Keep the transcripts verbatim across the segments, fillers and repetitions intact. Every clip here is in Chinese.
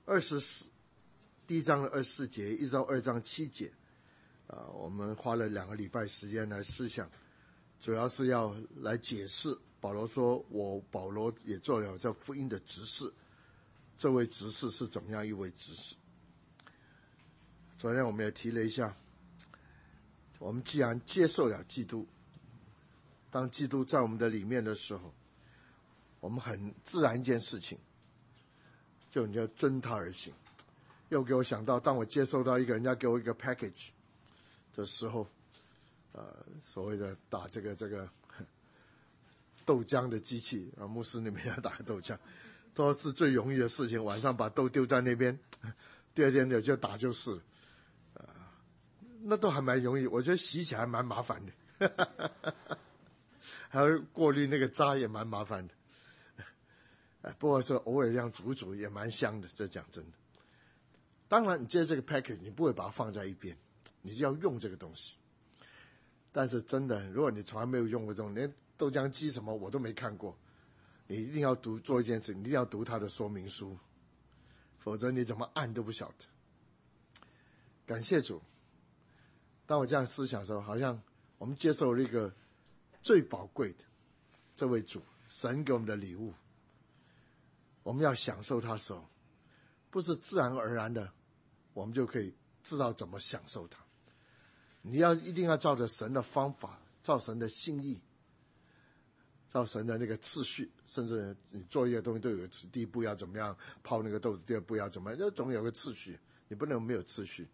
二十四第一章的二十四节一到二章七节，啊，我们花了两个礼拜时间来思想，主要是要来解释保罗说，我保罗也做了这福音的执事，这位执事是怎么样一位执事。昨天我们也提了一下，我们既然接受了基督，当基督在我们的里面的时候，我们很自然一件事情，就你要遵他而行。又给我想到，当我接受到一个人家给我一个 package 的时候，呃，所谓的打这个这个豆浆的机器啊，牧师那边要打豆浆，都是最容易的事情。晚上把豆丢在那边，第二天就打就是，呃，那都还蛮容易。我觉得洗起来蛮麻烦的，还有过滤那个渣也蛮麻烦的。不过说偶尔这样煮煮也蛮香的，这讲真的。当然你接这个 package 你不会把它放在一边，你就要用这个东西。但是真的，如果你从来没有用过这种，连豆浆机什么我都没看过，你一定要读做一件事，你一定要读它的说明书，否则你怎么按都不晓得。感谢主，当我这样思想的时候，好像我们接受了一个最宝贵的这位主，神给我们的礼物，我们要享受它的时候，不是自然而然的我们就可以知道怎么享受它。你要一定要照着神的方法，照神的心意，照神的那个次序，甚至你做一个东西都有个次，第一步要怎么样泡那个豆子，第二步要怎么样，就总有个次序，你不能没有次序。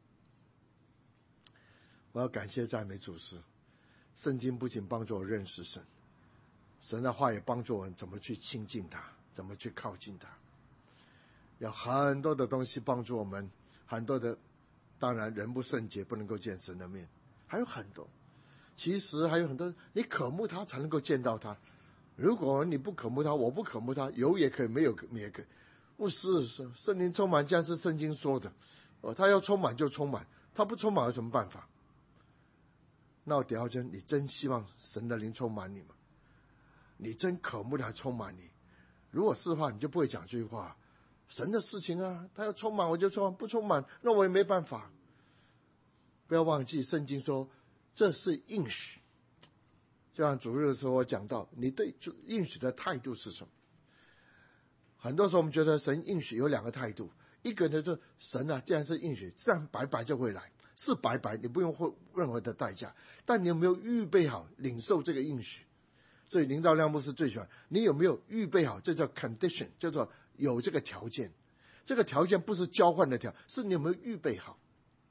我要感谢赞美主师，圣经不仅帮助我认识神，神的话也帮助我们怎么去亲近他，怎么去靠近他。有很多的东西帮助我们，很多的，当然人不圣洁不能够见神的面，还有很多，其实还有很多，你渴慕他才能够见到他。如果你不渴慕他，我不渴慕他，有也可以，没有也可以。不是圣灵充满，这样是圣经说的，哦，他要充满就充满，他不充满有什么办法？那我屌真，你真希望神的灵充满你吗？你真渴慕他充满你？如果是的话，你就不会讲这句话。神的事情啊，他要充满我就充满，不充满那我也没办法。不要忘记圣经说这是应许，就像主日的时候我讲到，你对应许的态度是什么？很多时候我们觉得神应许有两个态度，一个呢就是神啊，既然是应许，自然白白就会来，是白白，你不用付任何的代价，但你有没有预备好领受这个应许？所以林道亮牧师最喜欢你有没有预备好，这叫 condition， 叫做有这个条件。这个条件不是交换的条，是你有没有预备好。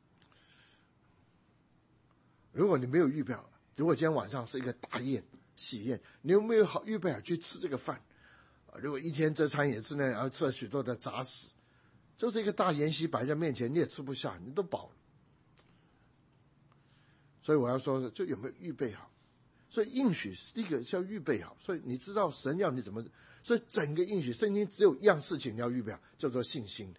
如果你没有预备好，如果今天晚上是一个大宴喜宴，你有没有好预备好去吃这个饭？如果一天这餐也吃呢，然后吃了许多的杂食，就是一个大筵席摆在面前，你也吃不下，你都饱了。所以我要说的，就有没有预备好。所以应许第一个是要预备好，所以你知道神要你怎么，所以整个应许圣经只有一样事情你要预备好，叫做信心。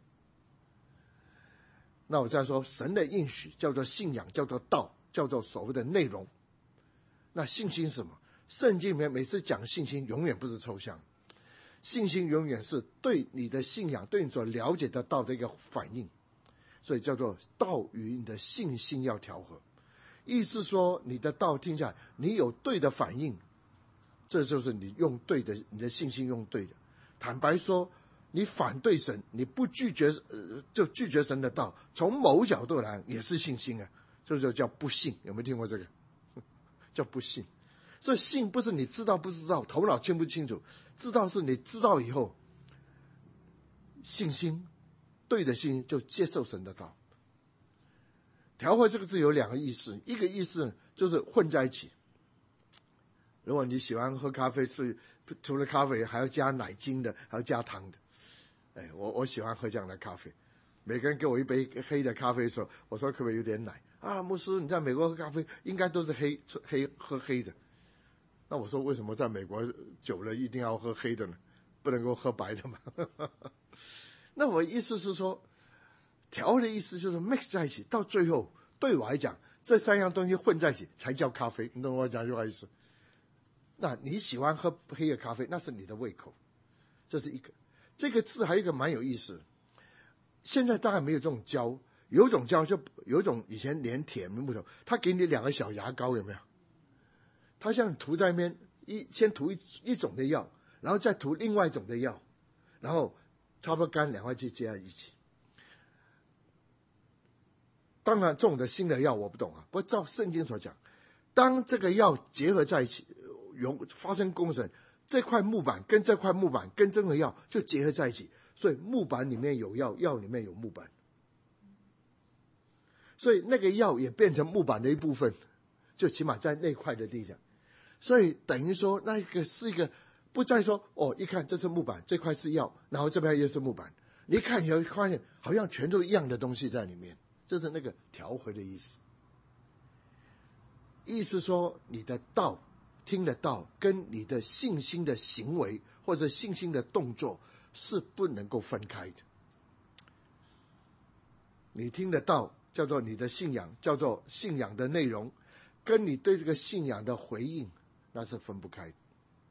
那我再说，神的应许叫做信仰，叫做道，叫做所谓的内容。那信心是什么？圣经里面每次讲信心永远不是抽象，信心永远是对你的信仰，对你所了解的道的一个反应，所以叫做道与你的信心要调和。意思说你的道听下来，你有对的反应，这就是你用对的，你的信心用对的。坦白说，你反对神，你不拒绝、呃、就拒绝神的道，从某角度来也是信心啊，这就叫不信。有没有听过这个？叫不信。所以信不是你知道不知道，头脑清不清楚，知道是你知道以后，信心对的信心就接受神的道。调和这个字有两个意思，一个意思就是混在一起。如果你喜欢喝咖啡，是除了咖啡还要加奶精的，还要加糖的。哎，我我喜欢喝这样的咖啡。每个人给我一杯黑的咖啡的时候，我说可不可以有点奶？啊，牧师，你在美国喝咖啡应该都是黑黑喝黑的。那我说为什么在美国久了一定要喝黑的呢？不能够喝白的吗？那我意思是说，调的意思就是 mix 在一起，到最后对我来讲，这三样东西混在一起才叫咖啡。你懂我讲这话意思？那你喜欢喝黑的咖啡，那是你的胃口，这是一个。这个字还有一个蛮有意思， 现在大概没有这种胶，有一种胶就有一种以前连铁木头，他给你两个小牙膏，有没有？他像涂在那边，一先涂一一种的药，然后再涂另外一种的药，然后差不多干两块就接在一起。当然这种的新的药我不懂啊，不过照圣经所讲，当这个药结合在一起，有发生共振，这块木板跟这块木板跟这个药就结合在一起，所以木板里面有药，药里面有木板，所以那个药也变成木板的一部分，就起码在那块的地方。所以等于说那个是一个不再说哦，一看这是木板，这块是药，然后这边又是木板，你一看以后发现好像全都一样的东西在里面，这是那个调和的意思。意思说你的道听得到跟你的信心的行为或者信心的动作是不能够分开的。你听得到叫做你的信仰，叫做信仰的内容，跟你对这个信仰的回应那是分不开的。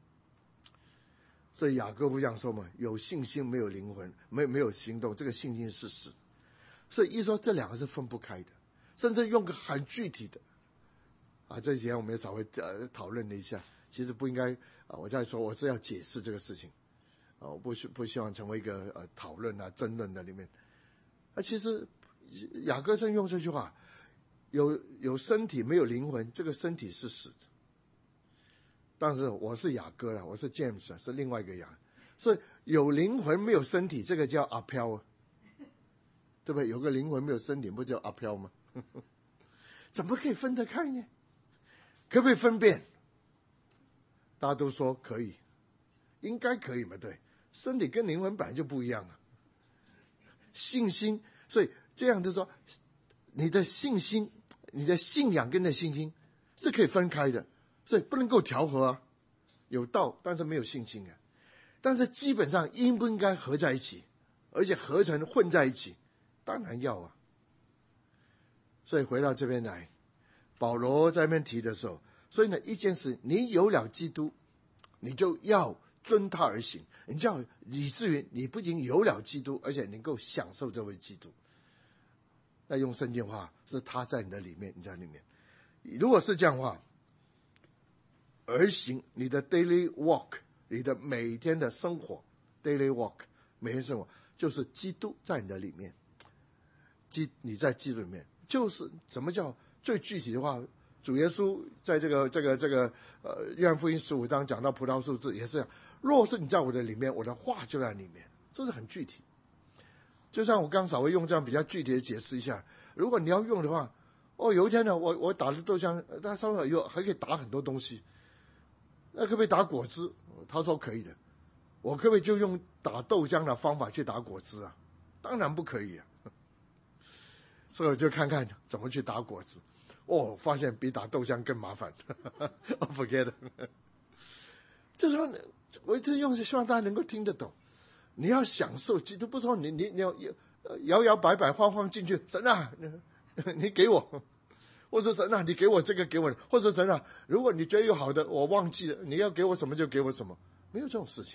所以雅各不这样说嘛，有信心没有灵魂，没没有行动，这个信心是死。所以一说这两个是分不开的，甚至用个很具体的啊，这几天我们也稍微呃讨论了一下，其实不应该啊，我在说我是要解释这个事情啊，我不希不希望成为一个呃讨论啊争论的里面。啊，其实雅各正用这句话，有有身体没有灵魂，这个身体是死的。但是我是雅各了，我是 James 是另外一个雅，所以有灵魂没有身体，这个叫阿飘啊，对不对？有个灵魂没有身体，不叫阿飘吗？怎么可以分得开呢？可不可以分辨？大家都说可以，应该可以嘛？对，身体跟灵魂本来就不一样啊。信心，所以这样就说，你的信心、你的信仰跟你的信心是可以分开的，所以不能够调和啊。有道，但是没有信心啊。但是基本上应不应该合在一起，而且合成混在一起？当然要啊。所以回到这边来，保罗在那边提的时候，所以呢，一件事，你有了基督，你就要遵他而行，你就要以至于你不仅有了基督，而且能够享受这位基督。那用圣经话是他在你的里面，你在里面。如果是这样的话，而行你的 daily walk， 你的每天的生活 daily walk， 每天生活就是基督在你的里面，基你在基督里面，就是怎么叫最具体的话，主耶稣在这个这个这个呃约翰福音十五章讲到葡萄树枝也是这样，若是你在我的里面，我的话就在里面，这是很具体。就像我刚稍微用这样比较具体的解释一下，如果你要用的话，哦，有一天呢，我我打的豆浆，它上面有还可以打很多东西。那可不可以打果汁？他说可以的。我可不可以就用打豆浆的方法去打果汁啊？当然不可以啊。所以我就看看怎么去打果汁。哦，发现比打豆浆更麻烦。forget it。就是说，我一直用是希望大家能够听得懂。你要享受基督，不是说你你你要摇摇摆摆晃晃进去，神啊，你给我。或者神啊，你给我这个给我，或者神啊，如果你觉得有好的，我忘记了，你要给我什么就给我什么，没有这种事情。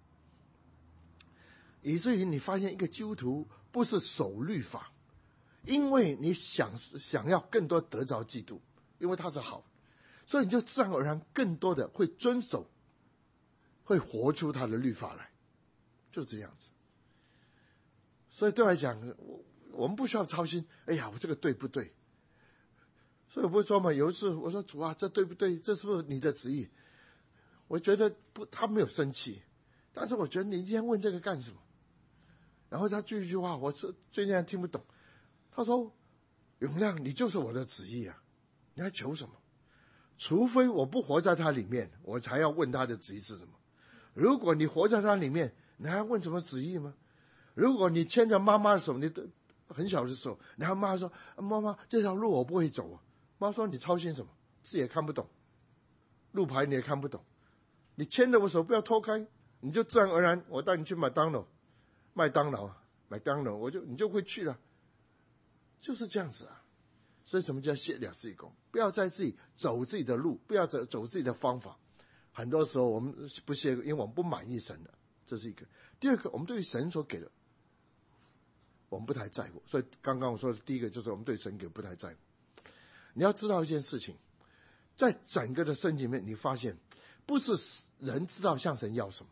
以至于你发现一个基督徒不是守律法，因为你想想要更多得着基督，因为他是好，所以你就自然而然更多的会遵守，会活出他的律法来，就这样子。所以对我来讲，我我们不需要操心，哎呀，我这个对不对？所以我不是说嘛，有一次我说主啊，这对不对？这是不是你的旨意？我觉得不，他没有生气，但是我觉得你今天问这个干什么？然后他句一句话，我是最近还听不懂。他说：“永亮，你就是我的旨意啊，你还求什么？除非我不活在他里面，我才要问他的旨意是什么。如果你活在他里面，你还要问什么旨意吗？如果你牵着妈妈的手，你的很小的时候，然后妈妈说：妈妈，这条路我不会走啊。妈说你操心什么？字也看不懂，路牌你也看不懂，你牵着我手不要脱开，你就自然而然，我带你去麦当劳，麦当劳，麦当劳，我就你就会去了，就是这样子啊。所以什么叫卸了自己功？不要在自己走自己的路，不要走走自己的方法。很多时候我们不卸，因为我们不满意神的，这是一个。第二个，我们对于神所给的我们不太在乎。所以刚刚我说的第一个就是我们对神给不太在乎。你要知道一件事情，在整个的圣经里面，你发现不是人知道向神要什么，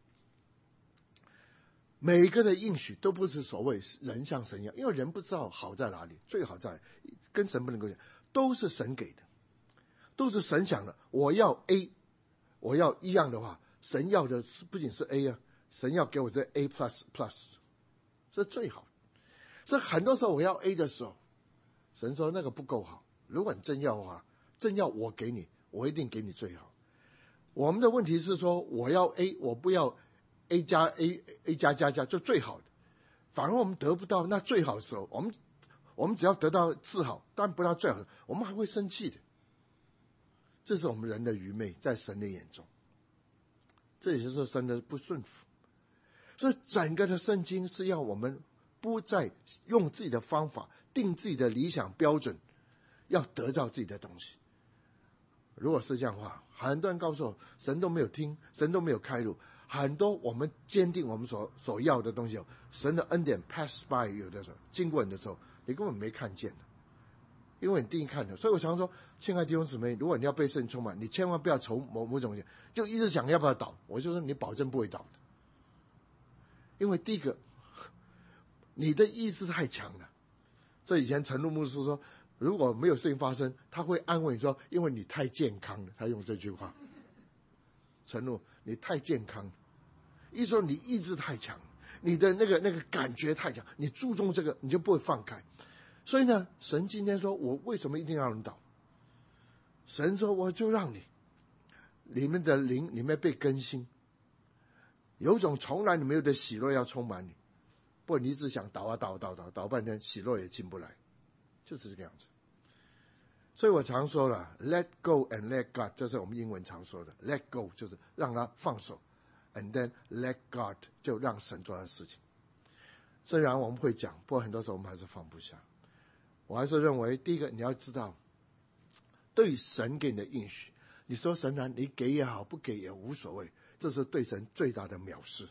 每一个的应许都不是所谓人向神要，因为人不知道好在哪里，最好在跟神不能够讲，都是神给的，都是神想的。我要 A， 我要一样的话，神要的不仅是 A 啊，神要给我这 A plus plus， 是最好的。所以很多时候我要 A 的时候，神说那个不够好，如果你真要的话，真要我给你，我一定给你最好。我们的问题是说，我要 A， 我不要 A 加 A A 加加加就最好的，反而我们得不到那最好的时候，我们我们只要得到次好，但不到最好的，我们还会生气的。这是我们人的愚昧，在神的眼中，这也就是神的不顺服。所以整个的圣经是要我们不再用自己的方法定自己的理想标准，要得到自己的东西。如果是这样的话，很多人告诉我神都没有听，神都没有开路，很多我们坚定我们所所要的东西，神的恩典 pass by， 有的时候经过你的时候，你根本没看见的，因为你第一看的。所以我常说，亲爱的弟兄姊妹，如果你要被圣灵充满，你千万不要愁某某种事，就一直想要不要倒，我就说你保证不会倒的。因为第一个，你的意志太强了。这以前陈露牧师说，如果没有事情发生，他会安慰你说，因为你太健康了，他用这句话。陈露，你太健康了，意思说你意志太强，你的那个那个感觉太强，你注重这个，你就不会放开。所以呢，神今天说，我为什么一定要人倒？神说，我就让你里面的灵里面被更新，有一种从来你没有的喜乐要充满你。不过你一直想倒啊倒倒倒倒半天，喜乐也进不来，就是这个样子。所以我常说了 ，let go and let God， 这是我们英文常说的 ，let go 就是让他放手 ，and then let God 就让神做他的事情。虽然我们会讲，不过很多时候我们还是放不下。我还是认为，第一个你要知道，对神给你的应许，你说神啊，你给也好，不给也无所谓，这是对神最大的藐视。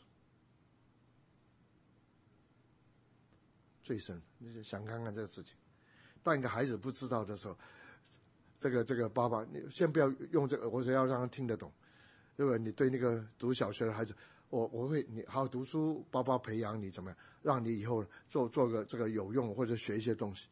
最深，你想看看这个事情。当一个孩子不知道的时候，这个这个爸爸，你先不要用这个，我只要让他听得懂。如果你对那个读小学的孩子，我我会你好好读书，爸爸培养你怎么样，让你以后做做个这个有用或者学一些东西。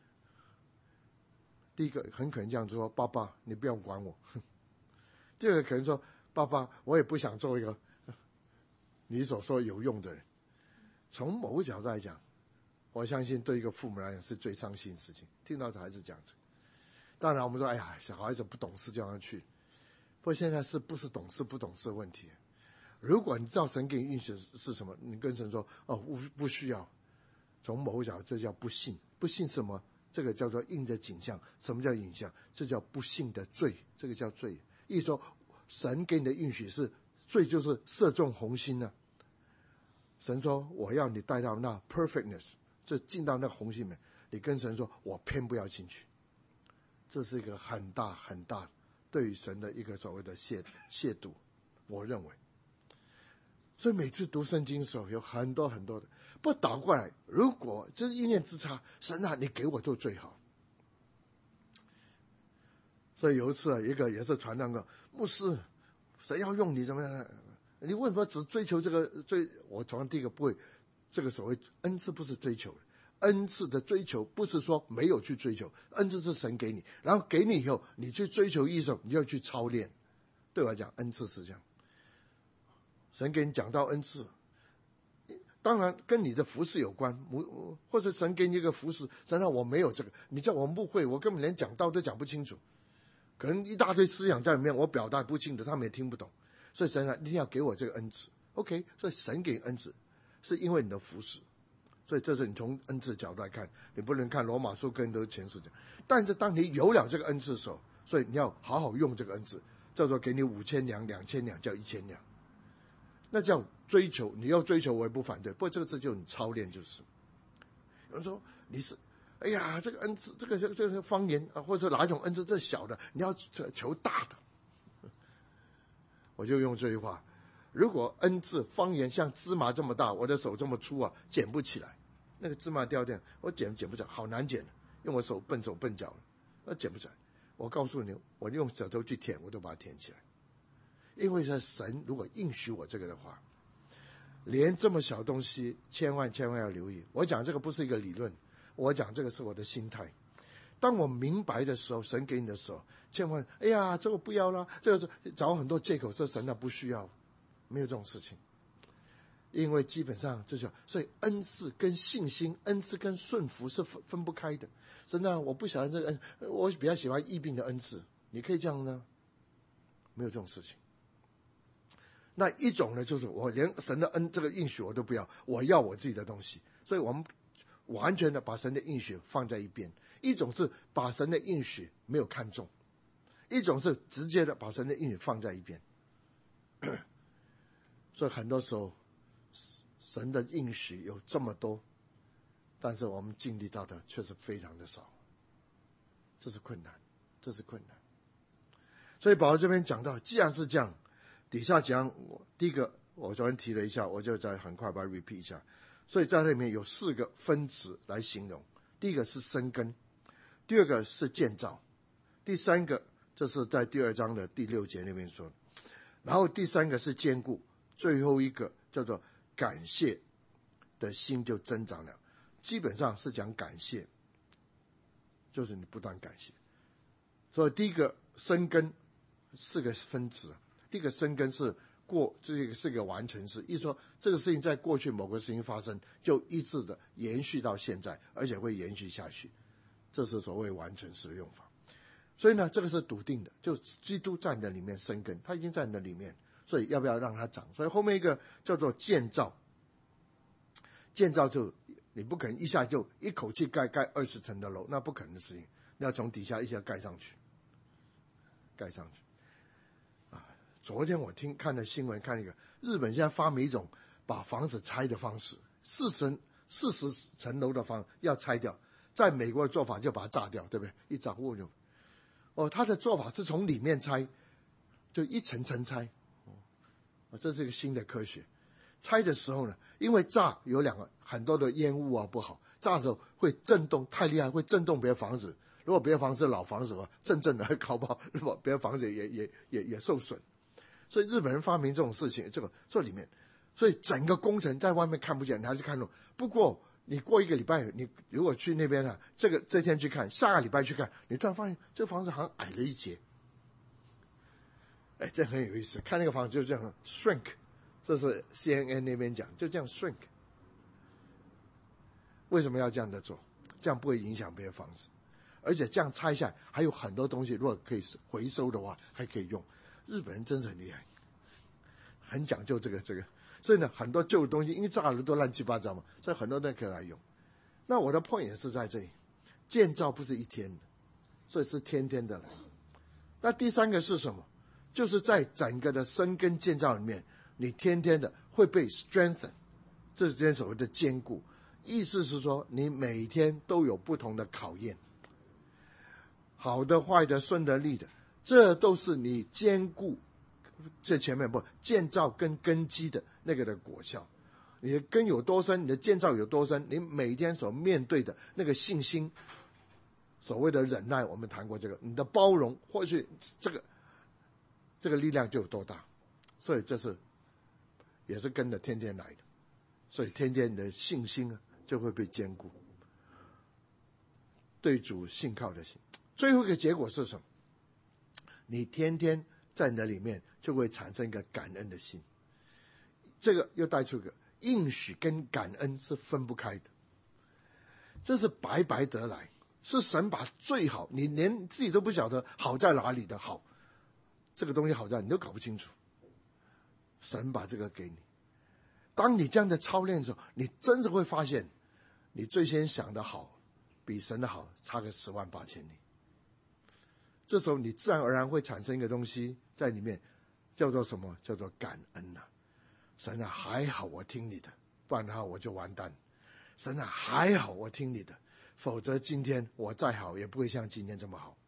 第一个很可能这样说，爸爸你不要管我。第二个可能说，爸爸我也不想做一个你所说有用的人。从某个角度来讲，我相信对一个父母来讲是最伤心的事情，听到孩子讲这个。当然我们说，哎呀，小孩子不懂事叫他去，不过现在是不是懂事不懂事的问题。如果你知道神给你应许是什么，你跟神说，哦，不不需要。从某个角度，这叫不信。不信什么？这个叫做印着景象。什么叫影像？这叫不信的罪，这个叫罪。意思说，神给你的应许是罪，就是射中红心了。神说，我要你带到那 perfectness。这进到那红心里面，你跟神说，我偏不要进去。这是一个很大很大对于神的一个所谓的亵亵渎，我认为。所以每次读圣经的时候，有很多很多的，不倒过来，如果这是一念之差，神啊，你给我就最好。所以有一次啊，一个也是传道的牧师，谁要用你怎么样？你为什么只追求这个追？我从第一个不会。这个所谓恩赐不是追求，恩赐的追求不是说没有去追求，恩赐是神给你，然后给你以后，你去追求艺术，你就要去操练。对我来讲，恩赐是这样。神给你讲到恩赐，当然跟你的服事有关，或者神给你一个服事，神让我没有这个，你叫我牧会，我根本连讲道都讲不清楚，可能一大堆思想在里面，我表达不清楚，他们也听不懂，所以神啊，一定要给我这个恩赐。OK， 所以神给你恩赐。是因为你的服侍，所以这是你从恩赐的角度来看，你不能看罗马书跟都前书讲。但是当你有了这个恩赐的时候，所以你要好好用这个恩赐，叫做给你五千两、两千两，叫一千两，那叫追求。你要追求，我也不反对，不过这个字就你操练就是。有人说你是，哎呀，这个恩赐，这个这个这个方言啊，或者哪一种恩赐，这小的，你要求大的。我就用这句话。如果恩赐方言像芝麻这么大，我的手这么粗啊，捡不起来。 那个芝麻掉掉，我捡捡不着，好难捡，用我手笨手笨脚，那捡不出来。我告诉你，我用舌头去舔，我都把它舔起来。因为是神如果应许我这个的话，连这么小东西，千万千万要留意。我讲这个不是一个理论，我讲这个是我的心态。当我明白的时候，神给你的时候，千万哎呀，这个不要啦，这个找很多借口说神啊不需要，没有这种事情。因为基本上这就所以恩赐跟信心，恩赐跟顺服是分分不开的。神啊，我不喜欢这个恩，我比较喜欢疫病的恩赐，你可以这样呢？没有这种事情。那一种呢，就是我连神的恩这个应许我都不要，我要我自己的东西。所以我们完全的把神的应许放在一边。一种是把神的应许没有看重，一种是直接的把神的应许放在一边。所以很多时候神的应许有这么多，但是我们经历到的却是非常的少，这是困难，这是困难。所以保罗这边讲到，既然是这样，底下讲第一个我昨天提了一下，我就再很快把它 repeat 一下。所以在这里面有四个分词来形容，第一个是生根，第二个是建造，第三个这是在第二章的第六节那边说，然后第三个是坚固，最后一个叫做感谢的心就增长了。基本上是讲感谢，就是你不断感谢。所以第一个生根四个分词，第一个生根是过，这个是个完成式，意思说这个事情在过去某个事情发生，就一直的延续到现在，而且会延续下去，这是所谓完成式的用法。所以呢，这个是笃定的，就基督在你的里面生根，他已经在你的里面，所以要不要让它长？所以后面一个叫做建造，建造就你不可能一下就一口气盖盖二十层的楼，那不可能的事情，你要从底下一下盖上去，盖上去。啊，昨天我听看的新闻，看一个日本现在发明一种把房子拆的方式，四层四十层楼的房要拆掉，在美国的做法就把它炸掉，对不对？一炸握就。哦，他的做法是从里面拆，就一层层拆，哦，这是一个新的科学。拆的时候呢，因为炸有两个很多的烟雾啊不好，炸的时候会震动，太厉害会震动别的房子。如果别的房子是老房子的话，震震的会搞不好，如果别的房子也也也也受损。所以日本人发明这种事情，这个这里面，所以整个工程在外面看不见，你还是看懂。不过你过一个礼拜，你如果去那边啊，这个这天去看，下个礼拜去看，你突然发现这个房子好像矮了一截。哎，这很有意思，看那个房子就这样 shrink， 这是 C N N 那边讲，就这样 shrink。为什么要这样的做？这样不会影响别的房子，而且这样拆下来还有很多东西，如果可以回收的话，还可以用。日本人真是很厉害，很讲究这个这个。所以呢，很多旧的东西因为炸了都乱七八糟嘛，所以很多人可以来用。那我的 point 也是在这里，建造不是一天的，所以是天天的来。那第三个是什么？就是在整个的生根建造里面，你天天的会被 strengthen， 这是所谓的坚固。意思是说，你每天都有不同的考验，好的、坏的、顺的、逆的，这都是你坚固。这前面不建造跟根基的那个的果效，你的根有多深，你的建造有多深，你每天所面对的那个信心，所谓的忍耐，我们谈过这个，你的包容，或许这个这个力量就有多大。所以这是也是跟着天天来的，所以天天你的信心啊就会被坚固，对主信靠的心。最后一个结果是什么？你天天在你的里面就会产生一个感恩的心。这个又带出一个应许跟感恩是分不开的，这是白白得来，是神把最好，你连自己都不晓得好在哪里的好，这个东西好在你都搞不清楚，神把这个给你。当你这样的操练的时候，你真是会发现你最先想的好比神的好差个十万八千里。这时候你自然而然会产生一个东西在里面，叫做什么？叫做感恩啊！神啊，还好我听你的，不然的话我就完蛋。神啊，还好我听你的，否则今天我再好也不会像今天这么好。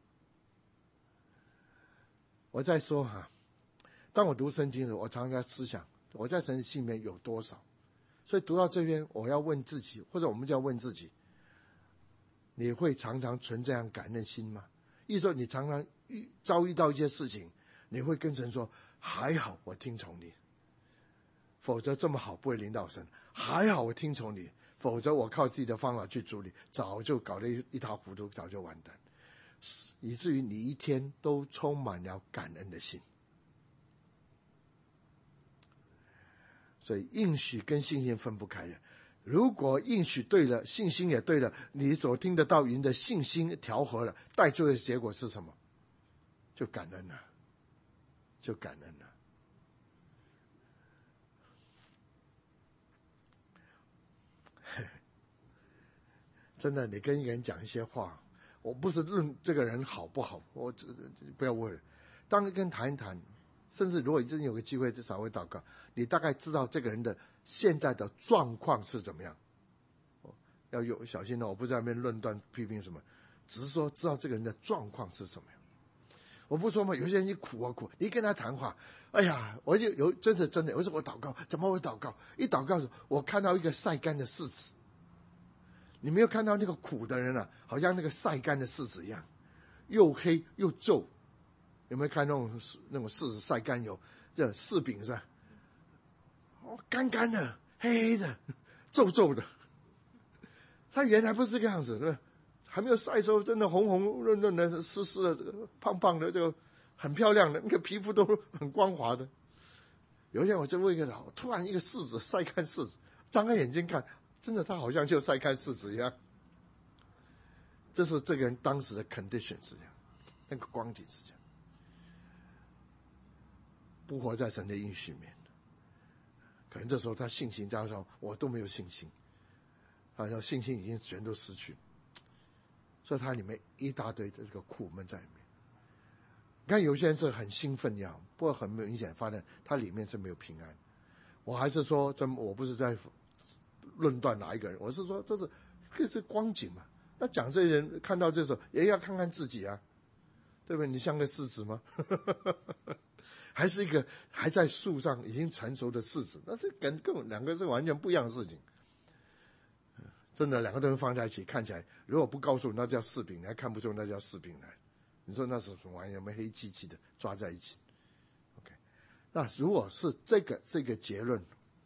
我再说哈，当我读圣经的时候，我常常在思想，我在神的心里面有多少？ 所以读到这边，我要问自己，或者我们就要问自己，你会常常存这样感恩心吗？意思说你常常遇遭遇到一些事情，你会跟神说，还好我听从你，否则这么好不会领导神，还好我听从你，否则我靠自己的方法去处理，早就搞得一塌糊涂，早就完蛋，以至于你一天都充满了感恩的心。所以应许跟信心分不开的，如果应许对了，信心也对了，你所听得到人的信心调和了，带出的结果是什么？就感恩了，就感恩了。真的，你跟一个人讲一些话，我不是论这个人好不好，我不要问了。当你跟谈一谈，甚至如果你真有个机会，至少会祷告，你大概知道这个人的现在的状况是怎么样。要有小心哦，我不在那边论断批评什么，只是说知道这个人的状况是什么样。我不说嘛，有些人一苦啊苦，一跟他谈话，哎呀，我就有真是真的，我说我祷告，怎么会祷告？一祷告时，我看到一个晒干的柿子。你没有看到那个苦的人啊，好像那个晒干的柿子一样，又黑又皱。有没有看那种那种柿子晒干有这柿饼是吧？哦，干干的，黑黑的，皱皱的。他原来不是这个样子，对吧？还没有晒的时候，真的红红润润的、湿湿的、胖胖的，就很漂亮的，那个皮肤都很光滑的。有一天我就问一个老，突然一个柿子晒干柿子，张开眼睛看，真的他好像就晒干柿子一样。这是这个人当时的 condition 是这样，那个光景是这样。不活在神的应许里面，可能这时候他信心加上我都没有信心，好像信心已经全都失去，所以他里面一大堆的这个苦闷在里面。你看有些人是很兴奋呀，不过很明显发现他里面是没有平安。我还是说，真我不是在论断哪一个人，我是说这是这是光景嘛。那讲这些人看到这时候也要看看自己啊，对不对？你像个柿子吗？还是一个还在树上已经成熟的柿子，那是跟跟两个是完全不一样的事情。真的，两个东西放在一起，看起来如果不告诉你那叫柿饼，你还看不出那叫柿饼来。你说那是什么玩意？有没有黑漆漆的抓在一起 ？OK， 那如果是这个这个结论，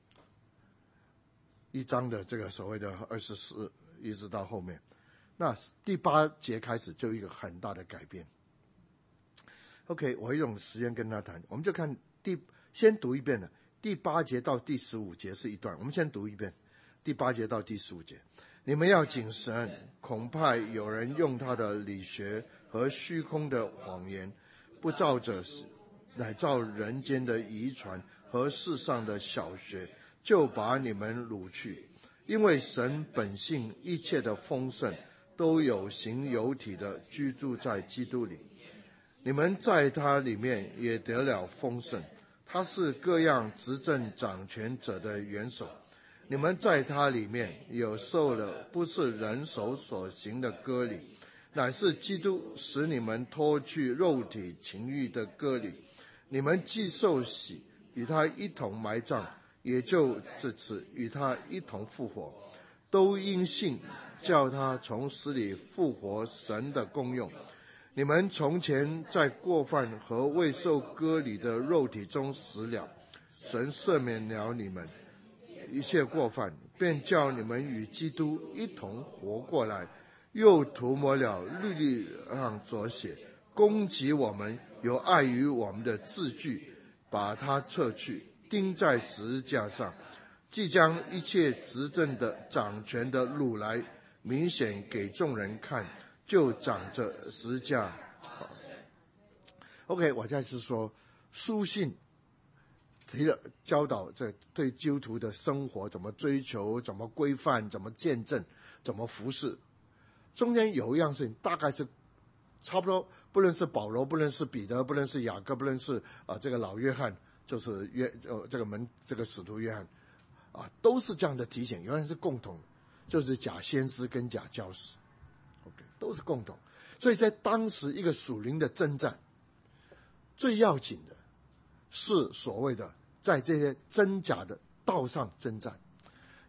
一章的这个所谓的二十四一直到后面，那第八节开始就一个很大的改变。OK， 我会用时间跟他谈，我们就看第先读一遍了，第八节到第十五节是一段，我们先读一遍，第八节到第十五节。你们要谨慎，恐怕有人用他的理学和虚空的谎言，不照着乃照人间的遗传和世上的小学，就把你们掳去。因为神本性一切的丰盛，都有形有体的居住在基督里。你们在他里面也得了丰盛，他是各样执政掌权者的元首。你们在他里面有受了不是人手所行的割礼，乃是基督使你们脱去肉体情欲的割礼。你们既受洗，与他一同埋葬，也就这次与他一同复活，都因信叫他从死里复活，神的功用。你们从前在过犯和未受割礼的肉体中死了，神赦免了你们一切过犯，便叫你们与基督一同活过来，又涂抹了律例上所写攻击我们有碍于我们的字句，把它撤去，钉在十字架上，即将一切执政的掌权的掳来，明显给众人看，就长着十字架。OK， 我再次说，书信提了教导这对基督徒的生活怎么追求，怎么规范，怎么见证，怎么服侍。中间有一样事情，大概是差不多，不论是保罗，不论是彼得，不论是雅各，不论是啊这个老约翰，就是约呃这个门这个使徒约翰啊，都是这样的提醒，原来是共同，就是假先知跟假教师 ，OK， 都是共同。所以在当时一个属灵的征战，最要紧的是所谓的在这些真假的道上征战。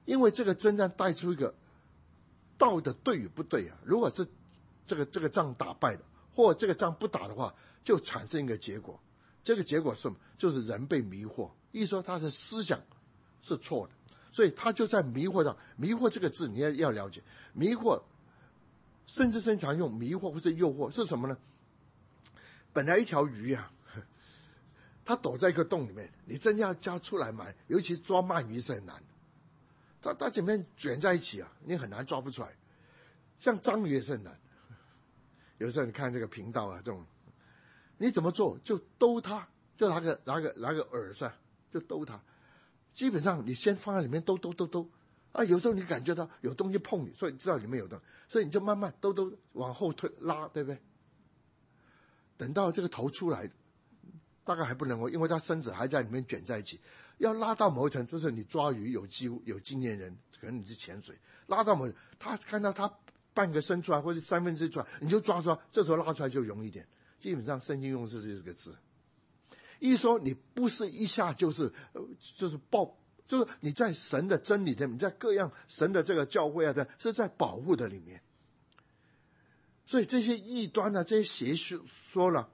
因为这个征战带出一个道的对与不对啊。如果是这个这个仗打败了，或这个仗不打的话，就产生一个结果。这个结果是什么？就是人被迷惑，意思说他的思想是错的，所以他就在迷惑上。迷惑这个字你要要了解，迷惑甚至经常用迷惑或者诱惑是什么呢？本来一条鱼啊，它躲在一个洞里面，你真要叫出来买，尤其抓鳗鱼是很难，它它前面卷在一起啊，你很难抓不出来。像章鱼也是很难，有时候你看这个频道啊，这种你怎么做就兜它，就拿个拿个拿个饵上就兜它，基本上你先放在里面兜兜兜兜啊，有时候你感觉到有东西碰你，所以你知道里面有东西，所以你就慢慢兜兜往后推拉，对不对？等到这个头出来，大概还不能够，因为它身子还在里面卷在一起。要拉到某一层，就是你抓鱼有机有经验人，可能你是潜水，拉到某，他看到他半个伸出来或者三分之一出来，你就抓抓，这时候拉出来就容易一点。基本上圣经用是这个字，意思说你不是一下就是就是爆，就是你在神的真理的，你在各样神的这个教会啊的，是在保护的里面。所以这些异端啊，这些邪说说了，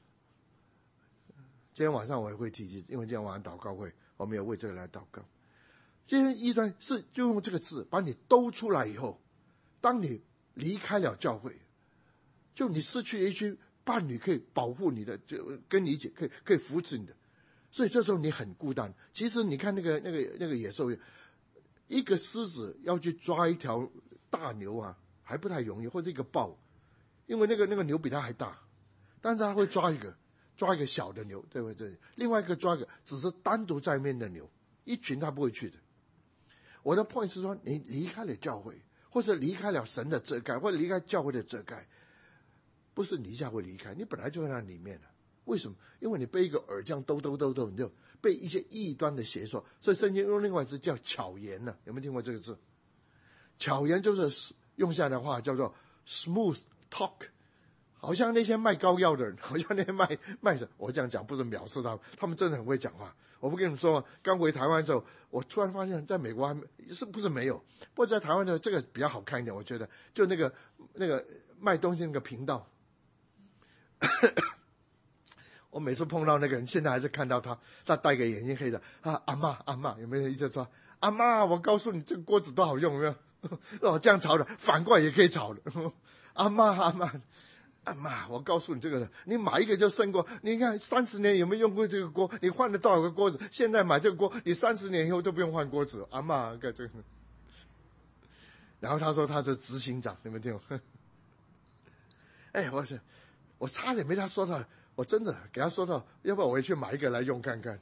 今天晚上我也会提及，因为今天晚上祷告会，我们也为这个来祷告。这些异端是就用这个字把你兜出来以后，当你离开了教会，就你失去了一群伴侣可以保护你的，就跟你一起可以可以扶持你的，所以这时候你很孤单。其实你看那个那个那个野兽，一个狮子要去抓一条大牛啊，还不太容易，或者一个豹，因为那个那个牛比它还大，但是它会抓一个抓一个小的牛，对不对？另外一个抓一个只是单独在面的牛，一群它不会去的。我的 point 是说，你离开了教会，或者离开了神的遮盖，或者离开教会的遮盖，不是你一下会离开，你本来就在那里面了。为什么？因为你被一个耳这样兜兜兜兜，你就被一些异端的邪说。所以圣经用另外一字叫巧言呢、啊，有没有听过这个字？巧言就是用下来的话叫做 smooth talk， 好像那些卖膏药的人，好像那些卖卖什，我这样讲不是藐视他们，他们真的很会讲话。我不跟你们说，刚回台湾的时候，我突然发现在美国还是不是没有，不过在台湾的这个比较好看一点，我觉得就那个那个卖东西那个频道。我每次碰到那个人，现在还是看到他，他戴个眼镜黑的啊，阿嬷阿嬷，有没有意思说阿嬷？我告诉你，这个锅子多好用，有没有？哦，这样炒的，反过来也可以炒的。阿嬷阿嬷阿嬷，我告诉你这个，你买一个就胜过。你看三十年有没有用过这个锅？你换了多少个锅子？现在买这个锅，你三十年以后都不用换锅子。阿嬷，看这个。然后他说他是执行长，有没有听过？哎，我是我差点没他说到。我真的给他说到，要不然我也去买一个来用看看。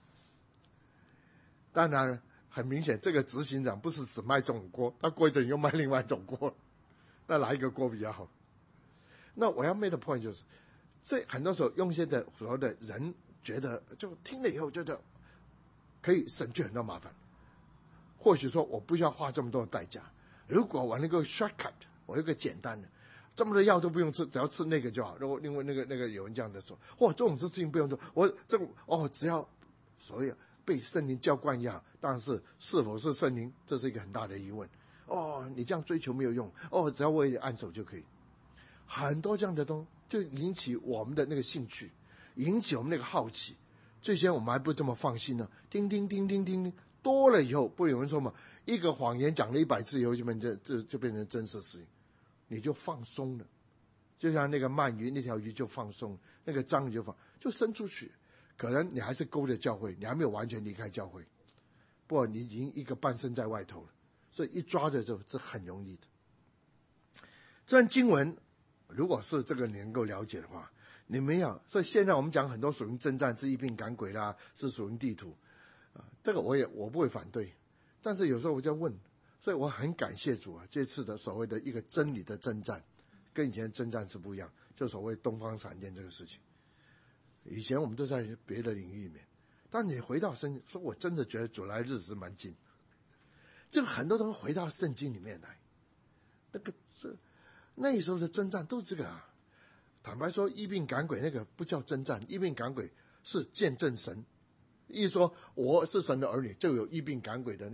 当然，很明显，这个执行长不是只卖这种锅，他过一阵又卖另外一种锅，那哪一个锅比较好？那我要 make the point 就是，这很多时候用些的所谓的人觉得，就听了以后觉得可以省去很多麻烦。或许说我不需要花这么多的代价，如果我那个 shortcut， 我有个简单的。这么多药都不用吃，只要吃那个就好。如果因为那个那个有人这样的说，哇，这种事情不用做，我这种哦，只要所谓被圣灵浇灌一样，但是是否是圣灵，这是一个很大的疑问。哦，你这样追求没有用，哦，只要我也按手就可以。很多这样的东西就引起我们的那个兴趣，引起我们那个好奇。最先我们还不这么放心呢，叮叮叮叮叮，多了以后，不有人说嘛，一个谎言讲了一百次以后，就变成这就变成真实事情。你就放松了，就像那个鳗鱼那条鱼就放松，那个章鱼就放就伸出去，可能你还是勾着教会，你还没有完全离开教会，不过你已经一个半身在外头了，所以一抓着就这很容易的。这段经文如果是这个你能够了解的话，你们要，所以现在我们讲很多属灵征战是一并赶鬼啦，是属灵地图啊，这个我也我不会反对，但是有时候我就问。所以我很感谢主啊，这次的所谓的一个真理的征战，跟以前的征战是不一样，就所谓东方闪电这个事情。以前我们都在别的领域里面，但你回到圣经，说我真的觉得主来日子蛮近。这个很多东西回到圣经里面来，那个这那时候的征战都是这个啊。坦白说，医病赶鬼那个不叫征战，医病赶鬼是见证神。意思说我是神的儿女，就有医病赶鬼的那个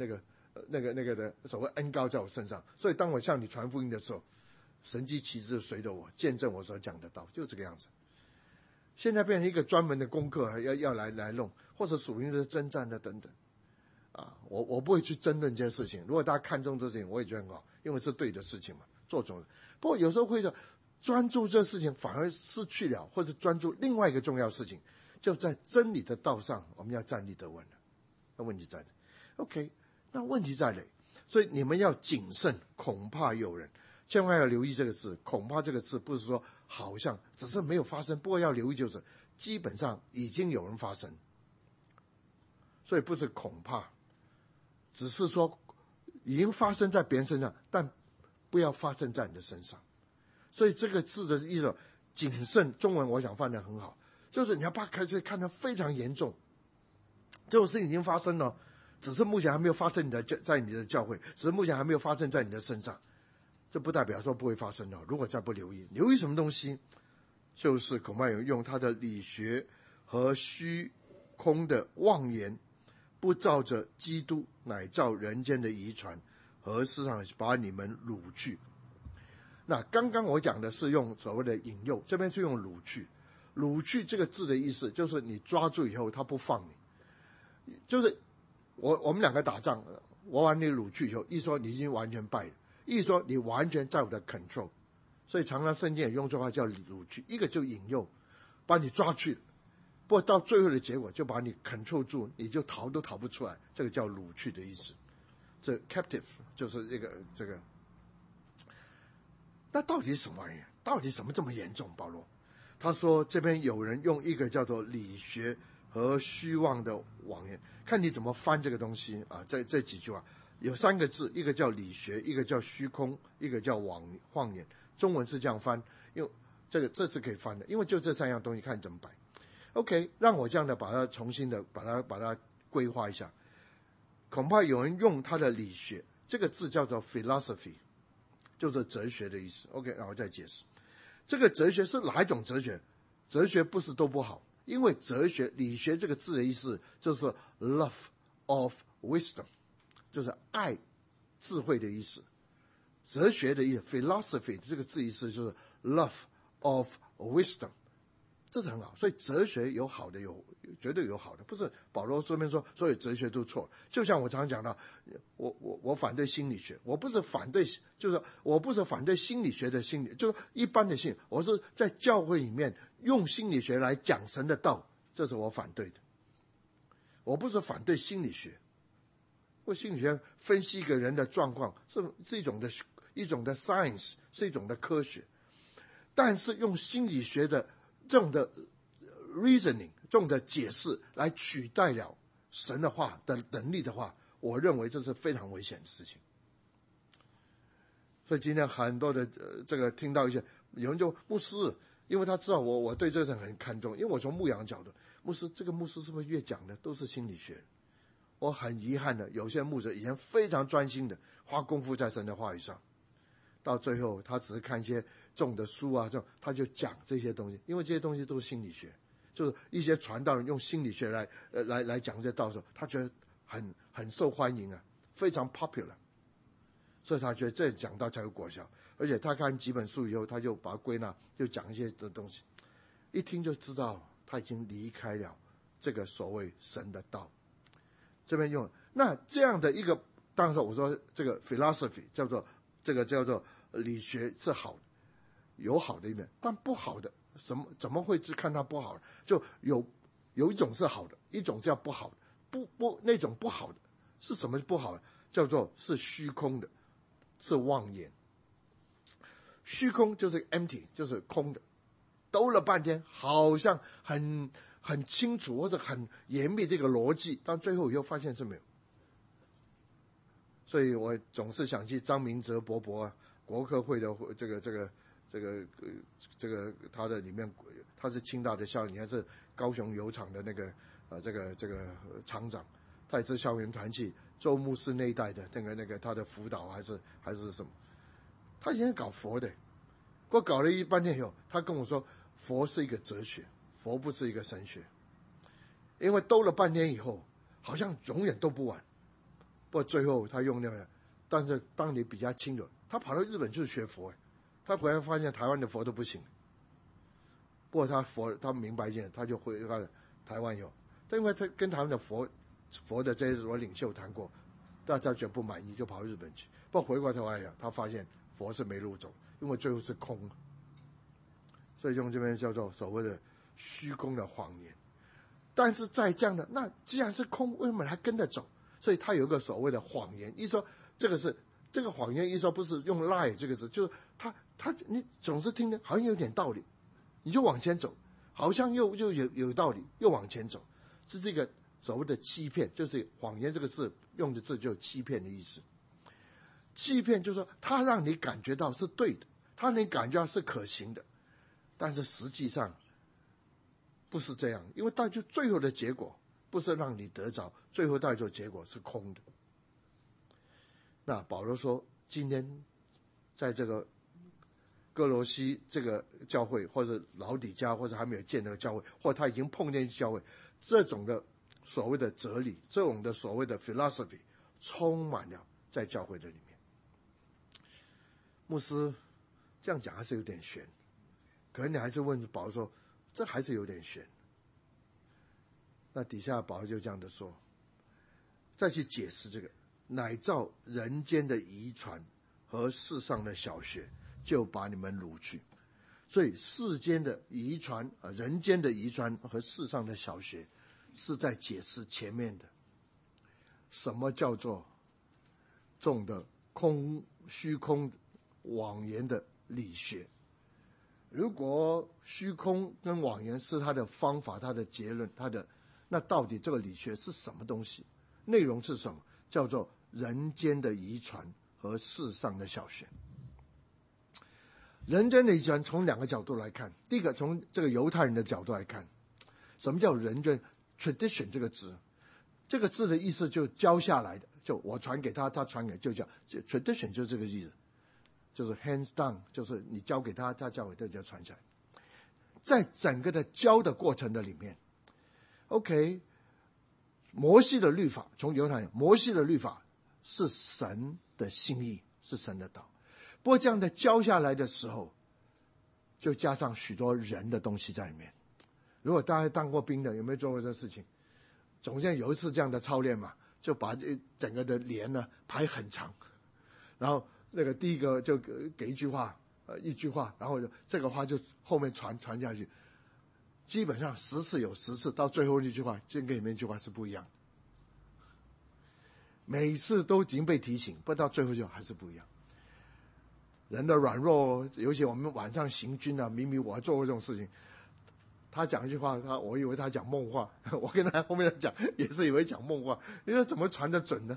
那个那个的所谓恩膏在我身上，所以当我向你传福音的时候，神迹奇事随着我，见证我所讲的道，就这个样子。现在变成一个专门的功课，要要来来弄，或者属灵的征战的等等。啊，我我不会去争论这些事情。如果大家看重这事情，我也觉得很好，因为是对的事情嘛，做中的。不过有时候会说，专注这事情反而失去了，或者专注另外一个重要事情，就在真理的道上，我们要站立得稳了。那问题在哪 ？OK， 那问题在哪？所以你们要谨慎，恐怕有人。千万要留意这个字，恐怕这个字不是说好像只是没有发生，不过要留意就是基本上已经有人发生，所以不是恐怕，只是说已经发生在别人身上，但不要发生在你的身上。所以这个字的意思，谨慎，中文我想翻得很好，就是你要把开始看得非常严重，这种事情已经发生了，只是目前还没有发生你的在你的教会，只是目前还没有发生在你的身上。这不代表说不会发生的，如果再不留意，留意什么东西，就是恐怕有人用他的理学和虚空的妄言，不照着基督，乃照人间的遗传和世上把你们掳去。那刚刚我讲的是用所谓的引诱，这边是用掳去。掳去这个字的意思就是你抓住以后他不放你，就是我我们两个打仗，我把你掳去以后，一说你已经完全败了，一说你完全在我的 control， 所以常常圣经也用这话叫掳去，一个就引诱，把你抓去，不过到最后的结果就把你 control 住，你就逃都逃不出来，这个叫掳去的意思。这 captive 就是这个这个。那到底什么玩意？到底什么这么严重？保罗他说这边有人用一个叫做理学和虚妄的谎言，看你怎么翻这个东西啊。这这几句话有三个字，一个叫理学，一个叫虚空，一个叫妄谎言。中文是这样翻，因为这个这是可以翻的，因为就这三样东西看你怎么摆。OK， 让我这样的把它重新的把它把它规划一下。恐怕有人用他的理学，这个字叫做 philosophy， 就是哲学的意思。OK， 然后再解释这个哲学是哪一种哲学。哲学不是都不好，因为哲学理学这个字的意思就是 love of wisdom， 就是爱智慧的意思。哲学的意思 philosophy 这个字意思就是 love of wisdom， 这是很好。所以哲学有好的，有绝对有好的，不是保罗说明说所有哲学都错了。就像我常常讲到，我我我反对心理学，我不是反对，就是我不是反对心理学的心理，就是一般的心理，我是在教会里面用心理学来讲神的道，这是我反对的。我不是反对心理学，或心理学分析一个人的状况是是一种的一种的 science， 是一种的科学，但是用心理学的这种的 reasoning 这种的解释来取代了神的话的能力的话，我认为这是非常危险的事情。所以今天很多的、呃、这个听到一些有人就牧师，因为他知道我我对这个很看重，因为我从牧养角度，牧师这个牧师是不是越讲的都是心理学？我很遗憾的，有些牧者以前非常专心的花功夫在神的话语上，到最后他只是看一些重的书啊，这他就讲这些东西，因为这些东西都是心理学，就是一些传道人用心理学来呃来来讲这道的时候，他觉得很很受欢迎啊，非常 popular， 所以他觉得这讲道才有果效。而且他看几本书以后，他就把它归纳，就讲一些的东西，一听就知道他已经离开了这个所谓神的道。这边用那这样的一个，当时我说这个 philosophy 叫做这个叫做理学是好的，有好的一面，但不好的什么怎么会只看它不好呢？就有有一种是好的，一种叫不好的，不不那种不好的是什么不好的？叫做是虚空的，是妄言。虚空就是 empty， 就是空的，兜了半天好像很很清楚或者很严密这个逻辑，但最后又发现是没有。所以我总是想起张明哲伯伯啊，国科会的这个这个这个这个他的里面，他是清大的校园，还是高雄油厂的那个呃这个这个厂长，他也是校园团契周牧师那一代的那个那个他的辅导还是还是什么，他以前搞佛的，不过搞了一半天以后，他跟我说佛是一个哲学，佛不是一个神学，因为兜了半天以后，好像永远都不完。 不过最后他用那个，但是当你比较清楚，他跑到日本就是学佛，他回来发现台湾的佛都不行。不过他佛他明白一件，他就回到台湾有，但因为他跟台湾的佛佛的这些所领袖谈过，大家觉得不满意，就跑日本去。不过回过头来讲，他发现佛是没路走，因为最后是空，所以用这边叫做所谓的虚空的谎言。但是在这样的，那既然是空，为什么还跟着走？所以他有一个所谓的谎言，一说这个是这个谎言，一说不是用 lie 这个字，就是他他你总是听的好像有点道理，你就往前走，好像又又有有道理，又往前走，是这个所谓的欺骗，就是谎言这个字用的字就有欺骗的意思。欺骗就是说他让你感觉到是对的，他让你感觉到是可行的，但是实际上不是这样，因为到就最后的结果不是让你得着，最后到最后结果是空的。那保罗说，今天在这个哥罗西这个教会，或者老底嘉，或者还没有建那个教会，或者他已经碰见教会，这种的所谓的哲理，这种的所谓的 philosophy 充满了在教会的里面。牧师这样讲还是有点悬，可能你还是问保罗说，这还是有点悬。那底下保罗就这样的说，再去解释这个，乃照人间的遗传和世上的小学，就把你们掳去。所以世间的遗传、人间的遗传和世上的小学，是在解释前面的什么叫做重的空虚空妄言的理学。如果虚空跟妄言是他的方法，他的结论，他的那到底这个理学是什么东西？内容是什么？叫做人间的遗传和世上的小学。人间的遗传从两个角度来看，第一个从这个犹太人的角度来看，什么叫人间 tradition 这个字？这个字的意思就教下来的，就我传给他，他传给就叫 tradition 就是这个意思，就是 hands down， 就是你教给他，他教给他就传下来。在整个的教的过程的里面 ，OK， 摩西的律法，从犹太人，摩西的律法是神的心意，是神的道。不过这样的教下来的时候，就加上许多人的东西在里面。如果大家当过兵的，有没有做过这事情？总是有一次这样的操练嘛，就把这整个的连呢排很长，然后那个第一个就给一句话，呃一句话，然后这个话就后面传传下去，基本上十次有十次到最后一句话，这跟里面一句话是不一样，每次都已经被提醒，不到最后就还是不一样。人的软弱，尤其我们晚上行军啊，明明我还做过这种事情，他讲一句话，他我以为他讲梦话，我跟他后面讲也是以为讲梦话，你说怎么传得准呢？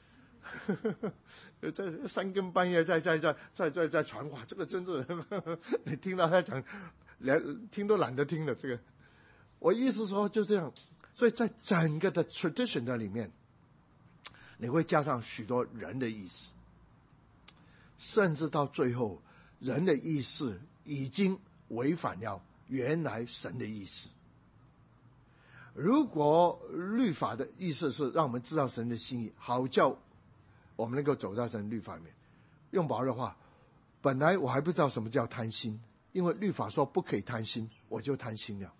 在三更半夜在在在在在在传话，这个真是你听到他讲，连听都懒得听了。这个我意思说就这样，所以在整个的 tradition 的里面，你会加上许多人的意思，甚至到最后，人的意思已经违反了原来神的意思。如果律法的意思是让我们知道神的心意，好叫我们能够走在神的律法里面。用保罗的话，本来我还不知道什么叫贪心，因为律法说不可以贪心，我就贪心了。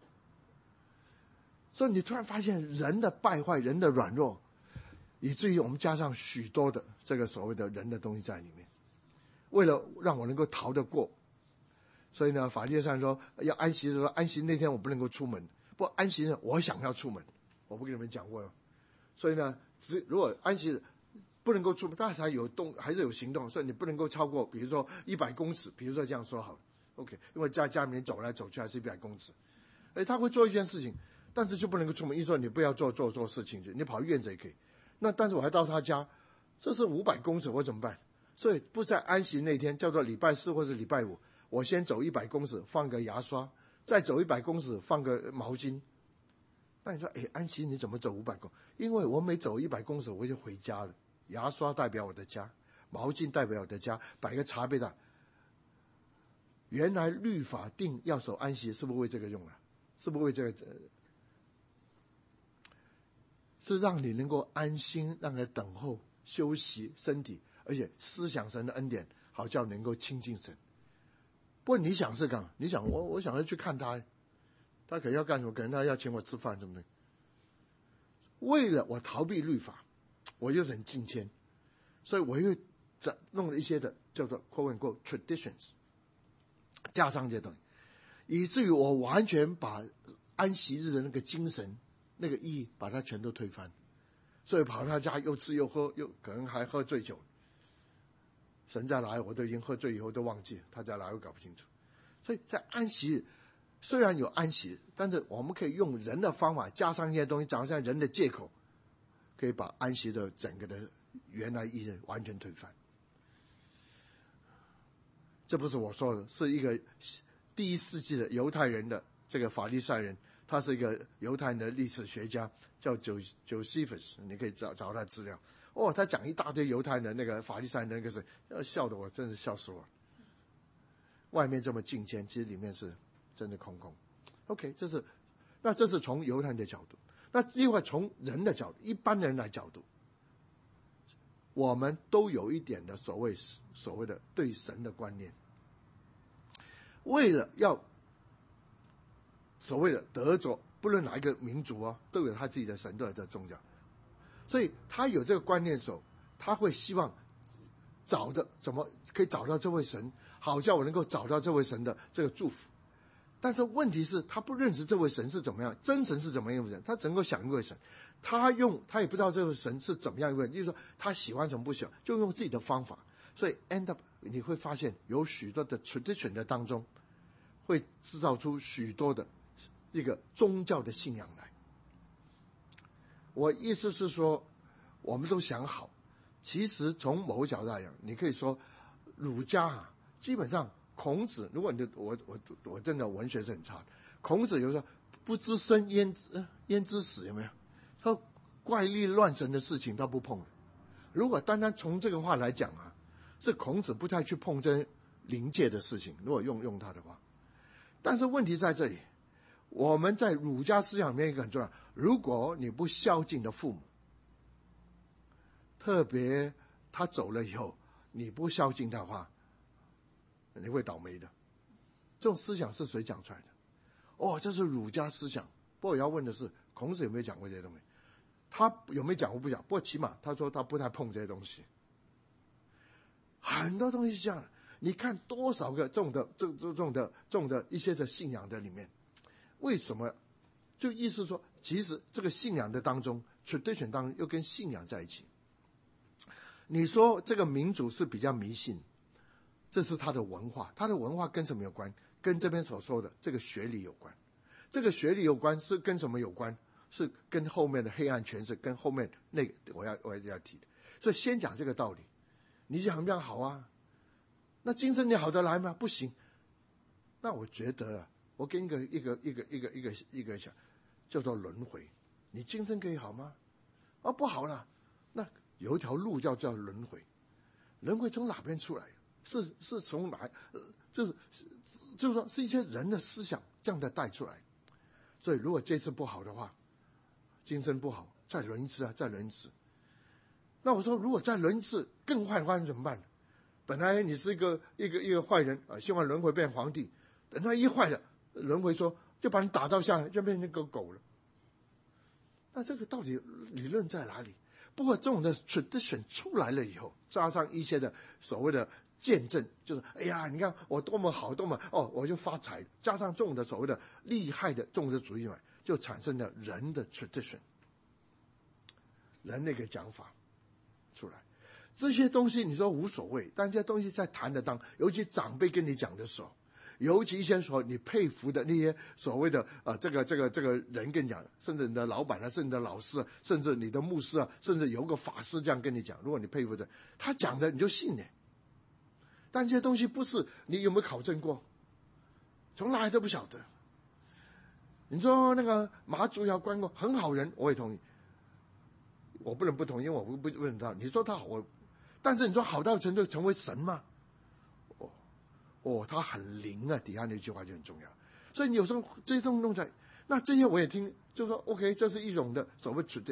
所以你突然发现人的败坏，人的软弱，以至于我们加上许多的这个所谓的人的东西在里面，为了让我能够逃得过。所以呢，法律上说要安息，说安息那天我不能够出门，不安息呢我想要出门，我不跟你们讲过了。所以呢，只如果安息不能够出门，但是还有动，还是有行动，所以你不能够超过，比如说一百公尺，比如说这样说好了 ，OK， 因为在家里面走来走去还是一百公尺，哎，他会做一件事情，但是就不能够出门。一说你不要做做做事情去，你跑院子也可以。那但是我还到他家，这是五百公尺，我怎么办？所以不在安息那天，叫做礼拜四或是礼拜五，我先走一百公尺，放个牙刷，再走一百公尺，放个毛巾。那你说，哎，安息你怎么走五百公尺？因为我每走一百公尺，我就回家了。牙刷代表我的家，毛巾代表我的家，摆个茶杯的。原来律法定要守安息，是不是为这个用啊？是不是为这个？ 是让你能够安心，让你等候休息身体，而且思想神的恩典，好叫能够亲近神。不过你想是干嘛？你想我我想要去看他，他可能要干什么？可能他要请我吃饭，对不对？为了我逃避律法，我又很敬谦，所以我又弄了一些的叫做 quote unquote traditions， 加上这些东西，以至于我完全把安息日的那个精神、那个意义，把它全都推翻。所以跑到他家又吃又喝，又可能还喝醉酒。神再来，我都已经喝醉以后都忘记了，他再来我搞不清楚。所以在安息日虽然有安息日，但是我们可以用人的方法加上一些东西，找上人的借口，可以把安息的整个的原来意义完全推翻。这不是我说的，是一个第一世纪的犹太人的这个法利赛人，他是一个犹太人的历史学家，叫 Josephus， 你可以找找他资料。哦，他讲一大堆犹太人的那个法利赛人那个是，笑得我真是笑死我了。外面这么敬虔，其实里面是真的空空。OK， 这是那这是从犹太人的角度。那另外从人的角度，一般人来角度，我们都有一点的所谓所谓的对神的观念，为了要所谓的得着，不论哪一个民族啊，都有他自己的神，都有这宗教，所以他有这个观念的时候，他会希望找的怎么可以找到这位神，好叫我能够找到这位神的这个祝福。但是问题是，他不认识这位神是怎么样，真神是怎么样的人，他只能够想一位神，他用他也不知道这位神是怎么样一位人，就是说他喜欢什么不喜欢，就用自己的方法，所以 end up 你会发现有许多的 tradition 的当中，会制造出许多的一个宗教的信仰来。我意思是说，我们都想好，其实从某个角度来讲，你可以说儒家啊，基本上。孔子，如果你的我我我真的文学是很差，孔子有时候不知生焉知焉知死，有没有？他怪力乱神的事情他不碰。如果单单从这个话来讲啊，是孔子不太去碰这灵界的事情，如果用用他的话。但是问题在这里，我们在儒家思想里面一个很重要，如果你不孝敬的父母，特别他走了以后你不孝敬他的话，你会倒霉的。这种思想是谁讲出来的？哦，这是儒家思想。不过我要问的是，孔子有没有讲过这些东西？他有没有讲过不讲？不过起码他说他不太碰这些东西。很多东西是这样的，你看多少个这种的这这种的这种的一些的信仰的里面，为什么？就意思说，其实这个信仰的当中 ，tradition 当中又跟信仰在一起。你说这个民主是比较迷信。这是他的文化，他的文化跟什么有关？跟这边所说的这个学理有关。这个学理有关是跟什么有关？是跟后面的黑暗权势，跟后面那个我要我要提的。所以先讲这个道理，你想这样好啊？那精神你好得来吗？不行。那我觉得啊，我跟一个一个一个一个一个一个想叫做轮回，你精神可以好吗？啊，不好了。那有一条路叫叫轮回，轮回从哪边出来？是是从哪？呃，就是就是说，是一些人的思想这样的带出来。所以，如果这次不好的话，精神不好，再轮一次啊，再轮一次。那我说，如果再轮一次更坏的话，你怎么办？本来你是一个一个一个坏人啊，希望轮回变皇帝，等他一坏了，轮回说就把你打到下来，就变成个狗了。那这个到底理论在哪里？不过这种的 tradition 出来了以后，加上一些的所谓的见证，就是哎呀，你看我多么好，多么哦，我就发财。加上这种的所谓的厉害的种植主义嘛，就产生了人的 tradition， 人那个讲法出来。这些东西你说无所谓，但这些东西在谈的当，尤其长辈跟你讲的时候，尤其一些说你佩服的那些所谓的啊、呃，这个这个这个人跟你讲，甚至你的老板啊，甚至你的老师啊，甚至你的牧师啊，甚至有个法师这样跟你讲，如果你佩服的，他讲的你就信呢。但这些东西不是你有没有考证过，从来都不晓得。你说那个马祖要关过，很好人，我也同意，我不能不同意，因为我不不问他。你说他好，我，但是你说好到程度成为神吗？哦哦，他很灵啊，底下那句话就很重要。所以你有时候这些东西弄在，那这些我也听，就说 OK， 这是一种的所谓指对。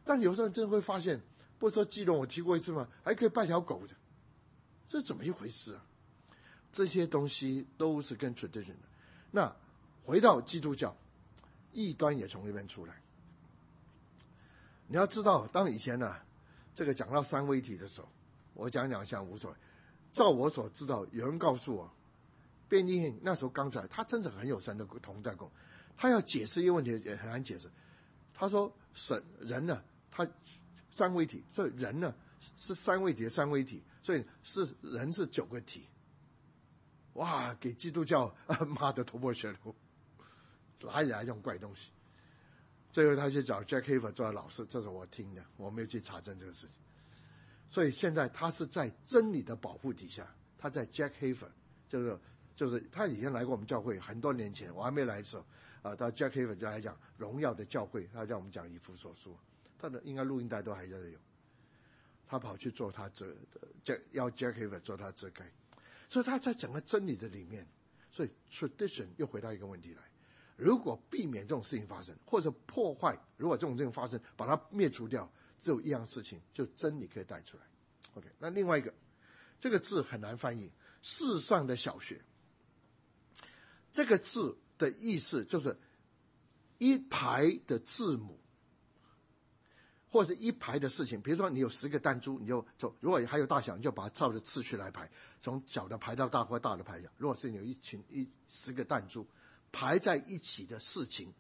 但有时候真的会发现，不是说基隆我提过一次吗？还可以拜条狗的，这怎么一回事啊？这些东西都是跟 tradition 的。那回到基督教，异端也从那边出来。你要知道，当以前呢、啊，这个讲到三位一体的时候，我讲两项无所谓。照我所知道，有人告诉我，便利信那时候刚出来，他真的很有神的同在共，他要解释一个问题也很难解释。他说神人呢，他三位一体，所以人呢是三位一体的三位一体，所以是人是九个体。哇，给基督教啊妈的头破血流，哪里来这种怪东西？最后他去找 Jack Hayford 做老师，这是我听的，我没有去查证这个事情。所以现在他是在真理的保护底下，他在 Jack Hayford， 就是就是他以前来过我们教会很多年前，我还没来的时候啊，到 Jack Hayford 就来讲荣耀的教会，他叫我们讲以弗所书，他的应该录音带都还在有。他跑去做他这的，要 Jack Hayford 做他遮盖，所以他在整个真理的里面，所以 tradition 又回到一个问题来。如果避免这种事情发生，或者破坏，如果这种事情发生，把它灭除掉，只有一样事情，就真理可以带出来。OK， 那另外一个，这个字很难翻译，世上的小学。这个字的意思就是一排的字母，或者一排的事情。比如说你有十个弹珠，你就就如果还有大小，你就把它照着次序来排，从小的排到大或大的排小。如果是你有一群一十个弹珠排在一起的事情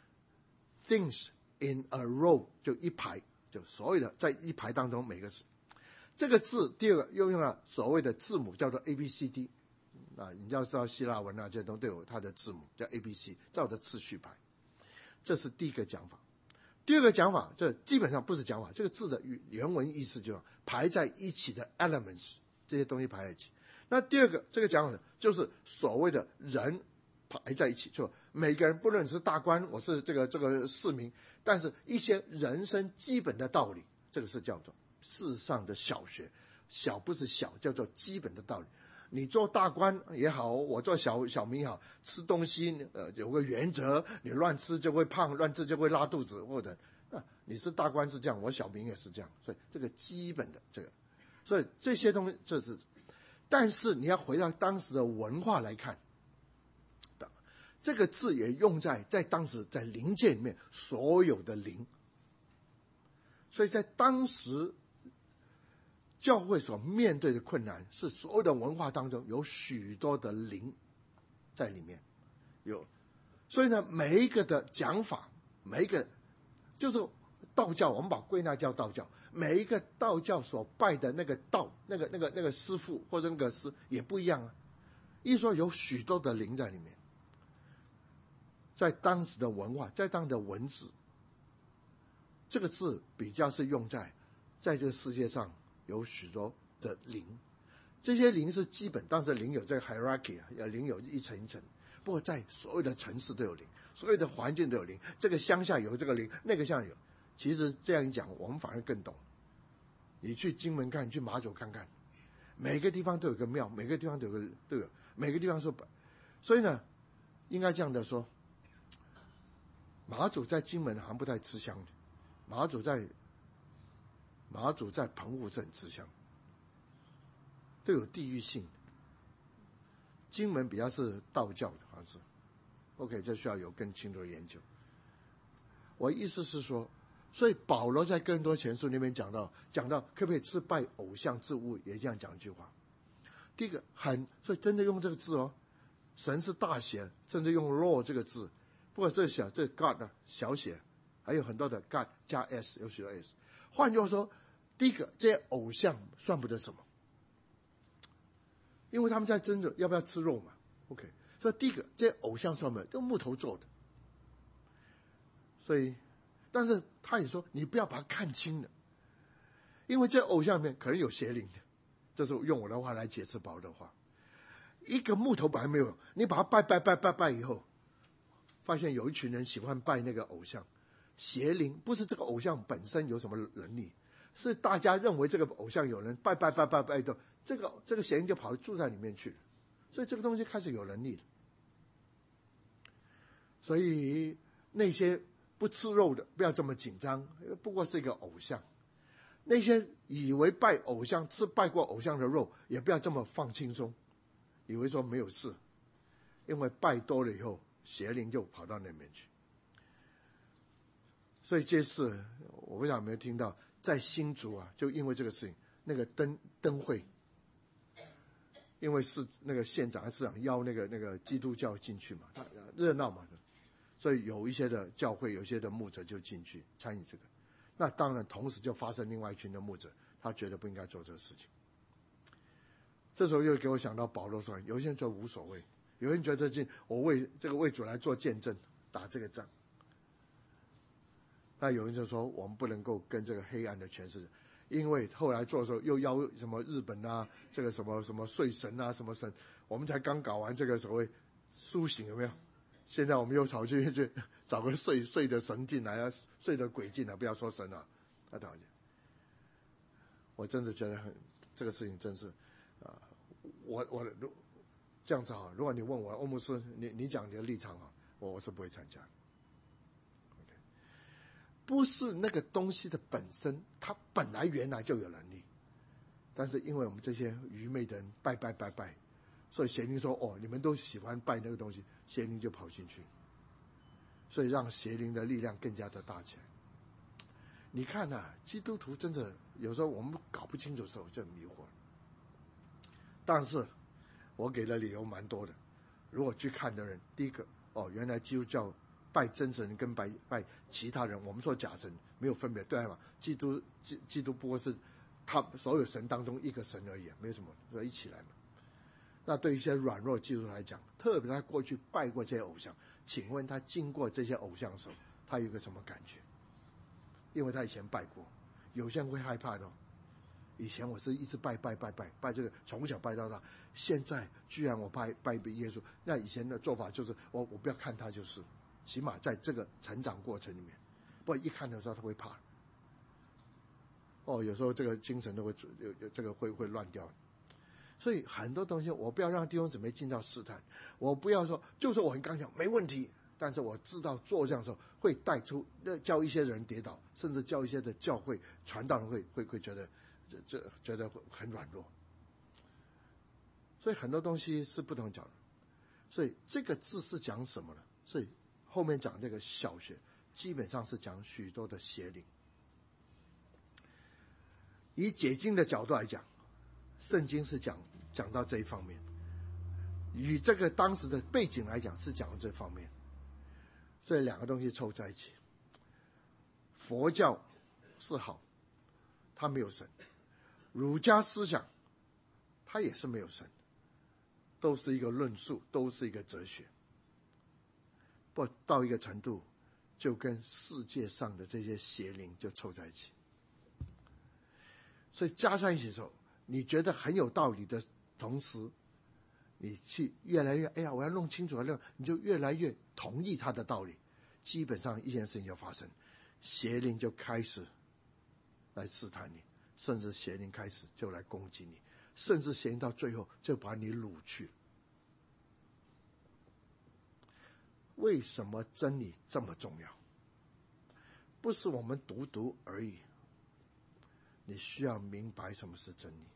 ，things in a row 就一排，就所谓的在一排当中每个字。这个字第二个又用了所谓的字母叫做 A B C D 啊，你要知道希腊文啊这些都都有它的字母叫 A B C， 照着次序排。这是第一个讲法。第二个讲法，这基本上不是讲法，这个字的原文意思就是排在一起的 elements， 这些东西排在一起。那第二个这个讲法就是所谓的人排在一起，就每个人不论是大官，我是这个这个市民，但是一些人生基本的道理，这个是叫做世上的小学。小不是小，叫做基本的道理。你做大官也好，我做小小民也好，吃东西呃有个原则，你乱吃就会胖，乱吃就会拉肚子，或者啊你是大官是这样，我小民也是这样，所以这个基本的这个，所以这些东西这是，但是你要回到当时的文化来看，这个字也用在在当时在灵界里面所有的灵，所以在当时教会所面对的困难是所有的文化当中有许多的灵在里面有，所以呢每一个的讲法，每一个就是道教，我们把归纳叫道教，每一个道教所拜的那个道那个那个那个师父或者那个师也不一样啊，意思说有许多的灵在里面。在当时的文化，在当时的文字，这个字比较是用在在这个世界上有许多的灵，这些灵是基本，当时灵有这个 hierarchy 啊，要灵有一层一层。不过在所有的城市都有灵，所有的环境都有灵，这个乡下有这个灵，那个乡下有。其实这样一讲，我们反而更懂。你去金门看，你去马祖看看，每个地方都有个庙，每个地方都有个都有，每个地方说，所以呢，应该这样的说。马祖在金门好像不太吃香的，马祖在马祖在澎湖是很吃香，都有地域性。金门比较是道教的，好像是。OK， 这需要有更清楚的研究。我意思是说，所以保罗在哥林多前书那边讲到，讲到可不可以吃拜偶像之物，也这样讲一句话。第一个很，所以真的用这个字哦，神是大写，甚至用 Lord 这个字。不过这小这 God 呢小写，还有很多的 God 加 S， 有许多 S。换句话说，第一个这些偶像算不得什么，因为他们在争着要不要吃肉嘛。OK， 所以第一个这些偶像算不得，都木头做的。所以，但是他也说你不要把它看轻了，因为这偶像里面可能有邪灵的。这是用我的话来解释保罗的话。一个木头本来没有，你把它拜拜拜拜拜以后。发现有一群人喜欢拜那个偶像，邪灵不是这个偶像本身有什么能力，是大家认为这个偶像有人拜拜拜拜拜的，这个这个邪灵就跑住在里面去了，所以这个东西开始有能力了。所以那些不吃肉的不要这么紧张，不过是一个偶像。那些以为拜偶像吃拜过偶像的肉，也不要这么放轻松，以为说没有事，因为拜多了以后邪灵就跑到那边去。所以这次我不知道有没有听到，在新竹啊，就因为这个事情，那个灯灯会，因为是那个县长和市长邀那个那个基督教进去嘛，热闹嘛，所以有一些的教会，有一些的牧者就进去参与这个。那当然同时就发生另外一群的牧者，他觉得不应该做这个事情。这时候又给我想到保罗说，有些人觉得无所谓，有人觉得这我为这个为主来做见证，打这个仗。那有人就说我们不能够跟这个黑暗的权势，因为后来做的时候又邀什么日本啊，这个什么什么睡神啊，什么神，我们才刚搞完这个所谓苏醒，有没有？现在我们又跑去去找个睡睡的神进来啊，睡的鬼进来，不要说神啊，那当然，我真是觉得很这个事情真是啊、呃，我我这样子啊，如果你问我欧姆斯，你你讲你的立场啊，我我是不会参加。不是那个东西的本身，它本来原来就有能力，但是因为我们这些愚昧的人拜拜拜拜，所以邪灵说哦，你们都喜欢拜那个东西，邪灵就跑进去，所以让邪灵的力量更加的大起来。你看啊，基督徒真的有时候我们搞不清楚的时候就很迷惑。但是我给的理由蛮多的，如果去看的人，第一个哦，原来基督教拜真神跟拜拜其他人，我们说假神没有分别，对吗？基督基基督不过是他所有神当中一个神而已，没有什么，所以一起来嘛。那对于一些软弱基督徒来讲，特别他过去拜过这些偶像，请问他经过这些偶像的时候，他有个什么感觉？因为他以前拜过，有些人会害怕的、哦。以前我是一直拜拜拜拜拜这个，从小拜到大，现在居然我拜拜耶稣，那以前的做法就是我我不要看他就是。起码在这个成长过程里面，不然一看的时候他会怕。哦，有时候这个精神都会有有这个会会乱掉。所以很多东西我不要让弟兄姊妹进到试探，我不要说就说我很刚强没问题，但是我知道做这样的时候会带出叫一些人跌倒，甚至叫一些的教会传道人会会会觉得这这觉得很软弱。所以很多东西是不同讲的。所以这个字是讲什么呢？所以后面讲这个小学基本上是讲许多的邪灵。以解经的角度来讲，圣经是讲讲到这一方面，与这个当时的背景来讲是讲到这方面，所以两个东西凑在一起。佛教是好，它没有神；儒家思想它也是没有神，都是一个论述，都是一个哲学。不到一个程度，就跟世界上的这些邪灵就凑在一起，所以加上一起的时候，你觉得很有道理的同时，你去越来越哎呀，我要弄清楚了，你就越来越同意他的道理。基本上一件事情就发生，邪灵就开始来试探你，甚至邪灵开始就来攻击你，甚至邪灵到最后就把你掳去。为什么真理这么重要？不是我们读读而已，你需要明白什么是真理。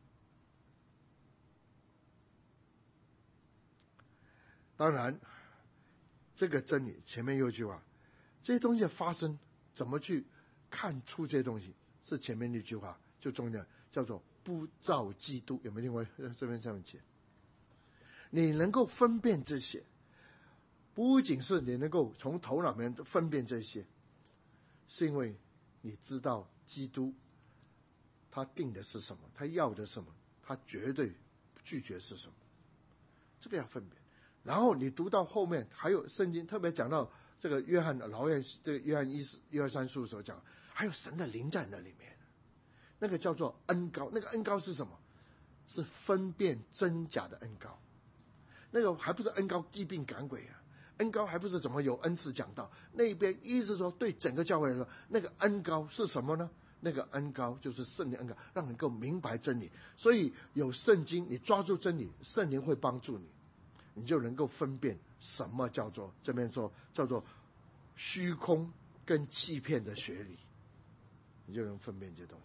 当然，这个真理前面有一句话，这些东西的发生怎么去看出这些东西？是前面那句话就重要，叫做不照基督。有没有听过这边上面写？你能够分辨这些，不仅是你能够从头脑里面分辨这些，是因为你知道基督他定的是什么，他要的是什么，他绝对拒绝是什么，这个要分辨。然后你读到后面还有圣经特别讲到这个约翰老约这个约翰一一二三书的时候讲，还有神的灵在那里面，那个叫做恩膏。那个恩膏是什么？是分辨真假的恩膏。那个还不是恩膏医病赶鬼啊，恩膏还不是怎么有恩赐讲道。那边意思说对整个教会来说，那个恩膏是什么呢？那个恩膏就是圣灵恩膏，让你能够明白真理。所以有圣经，你抓住真理，圣灵会帮助你，你就能够分辨什么叫做这边说叫做虚空跟欺骗的学理，你就能分辨这些东西。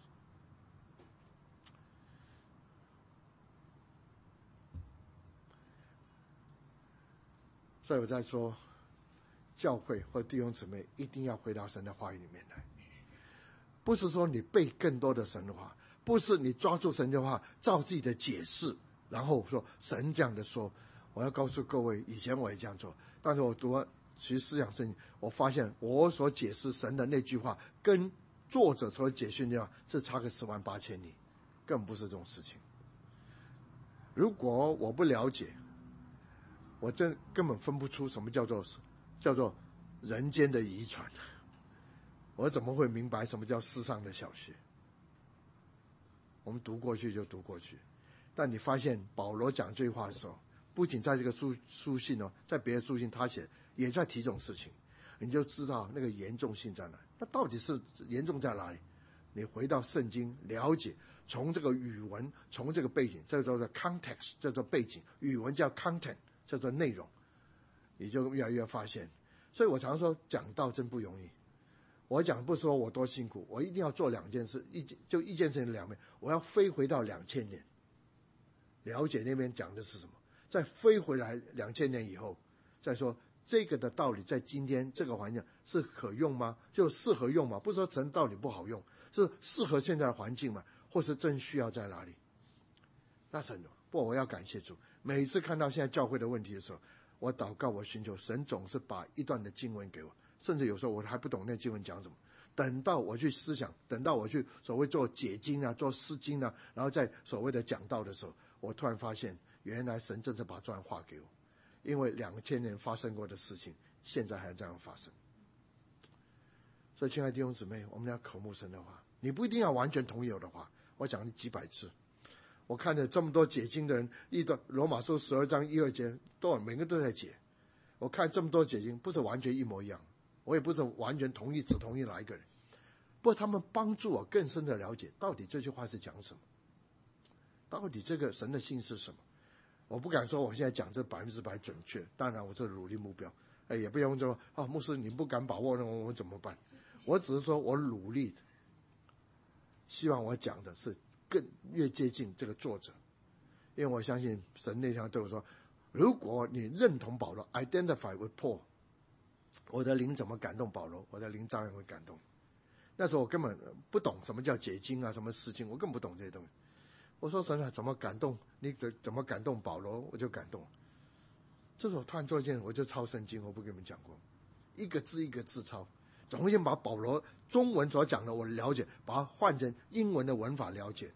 所以我在说，教会或弟兄姊妹一定要回到神的话语里面来，不是说你背更多的神的话，不是你抓住神的话照自己的解释，然后说神这样的说。我要告诉各位，以前我也这样做，但是我读了其实思想圣经，我发现我所解释神的那句话跟作者所解释的话是差个十万八千里，更不是这种事情。如果我不了解，我真根本分不出什么叫做叫做人间的遗传，我怎么会明白什么叫世上的小学？我们读过去就读过去，但你发现保罗讲这句话的时候，不仅在这个书书信哦，在别的书信他写也在提这种事情，你就知道那个严重性在哪。那到底是严重在哪里？你回到圣经了解，从这个语文，从这个背景，这叫做 context， 叫做背景，语文叫 content， 叫做内容，你就越来越发现。所以我常说讲道真不容易。我讲不说我多辛苦，我一定要做两件事，一就一件事情两面，我要飞回到两千年，了解那边讲的是什么。再飞回来两千年以后，再说这个的道理在今天这个环境是可用吗？就适合用吗？不是说神道理不好用，是适合现在的环境吗？或是真需要在哪里？那神不，我要感谢主。每一次看到现在教会的问题的时候，我祷告，我寻求神，总是把一段的经文给我，甚至有时候我还不懂那经文讲什么。等到我去思想，等到我去所谓做解经啊，做释经啊，然后在所谓的讲道的时候，我突然发现，原来神真是把这段话给我，因为两千年发生过的事情，现在还这样发生。所以，亲爱的弟兄姊妹，我们要渴慕神的话，你不一定要完全同意我的话，我讲了几百次。我看着这么多解经的人，一段罗马书十二章一二节，都每个都在解。我看这么多解经，不是完全一模一样，我也不是完全同意只同意哪一个人，不过他们帮助我更深的了解，到底这句话是讲什么，到底这个神的心是什么。我不敢说我现在讲这百分之百准确，当然我这努力目标，哎，也不用说啊，牧师你不敢把握，那我们怎么办？我只是说我努力，希望我讲的是更越接近这个作者，因为我相信神那条对我说，如果你认同保罗 ，identify with Paul， 我的灵怎么感动保罗，我的灵照样会感动。那时候我根本不懂什么叫解经啊，什么事情，我根本不懂这些东西。我说神啊，怎么感动你？怎么感动保罗，我就感动。这时候突然做一件，我就抄圣经，我不跟你们讲过，一个字一个字抄，总先把保罗中文所讲的我了解，把它换成英文的文法了解。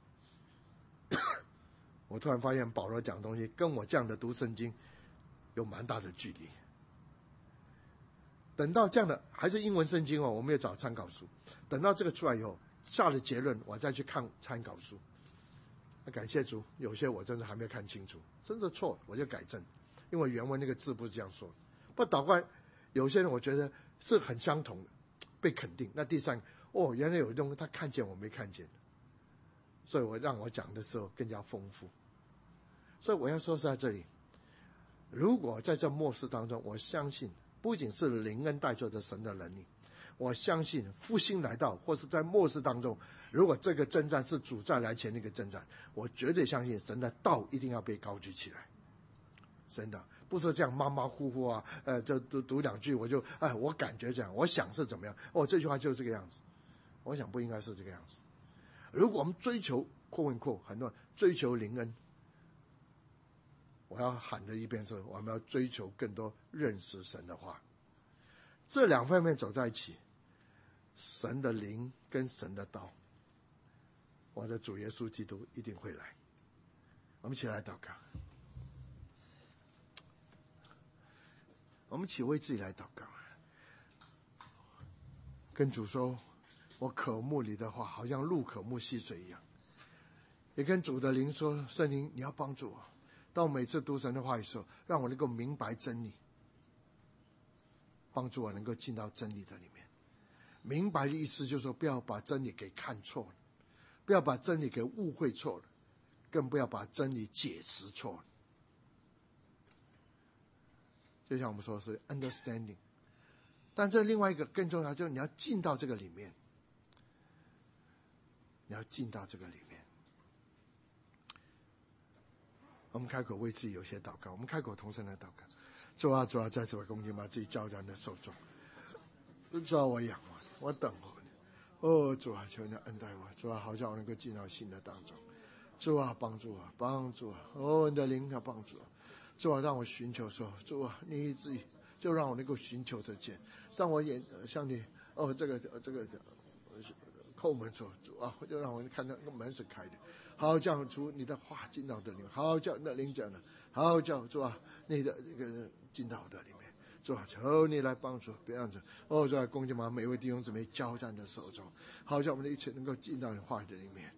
我突然发现保罗讲的东西跟我这样的读圣经有蛮大的距离。等到这样的还是英文圣经哦，我没有找参考书。等到这个出来以后，下了结论，我再去看参考书。感谢主，有些我真的还没有看清楚，真的错我就改正，因为原文那个字不是这样说。不祷告，有些人我觉得是很相同的，被肯定。那第三个，哦，原来有东西他看见我没看见，所以我让我讲的时候更加丰富。所以我要说是在这里，如果在这末世当中，我相信不仅是灵恩带着着神的能力，我相信复兴来到，或是在末世当中，如果这个征战是主再来前的一个征战，我绝对相信神的道一定要被高举起来。真的不是这样马马虎虎啊，呃，就读读两句我就哎，我感觉这样，我想是怎么样，哦，这句话就是这个样子。我想不应该是这个样子。如果我们追求扩问扩，很多人追求灵恩，我要喊的一遍是，我们要追求更多认识神的话。这两方面走在一起，神的灵跟神的道，我的主耶稣基督一定会来。我们一起来祷告，我们一起为自己来祷告，跟主说，我渴慕你的话，好像鹿渴慕溪水一样。也跟主的灵说，圣灵你要帮助我，当我每次读神的话的时候，让我能够明白真理，帮助我能够进到真理的里面。明白的意思就是说，不要把真理给看错了，不要把真理给误会错了，更不要把真理解释错了。就像我们说是 understanding， 但这另外一个更重要，就是你要进到这个里面，你要进到这个里面。我们开口为自己有些祷告，我们开口同声来祷告。主啊，主啊，在此为恭敬把自己交在你的手中。主啊，我仰望你，我等候你。哦，主啊，求你恩待我，主啊，好叫我能够进到新的当中。主啊，帮助我，帮助我，哦，你的灵要帮助我。主啊，让我寻求说，主啊，你自己就让我能够寻求得见。当我眼向你，哦，这个这个叩门说，主啊，就让我看到那个门是开的。好叫主你的话进到这里面，好叫那灵讲的，好叫主啊，你的这个进到我的里面。主啊，求你来帮助，别让子哦，主啊，恭敬把每位弟兄姊妹交在你的手中，好叫我们的一切能够进到你话语的里面。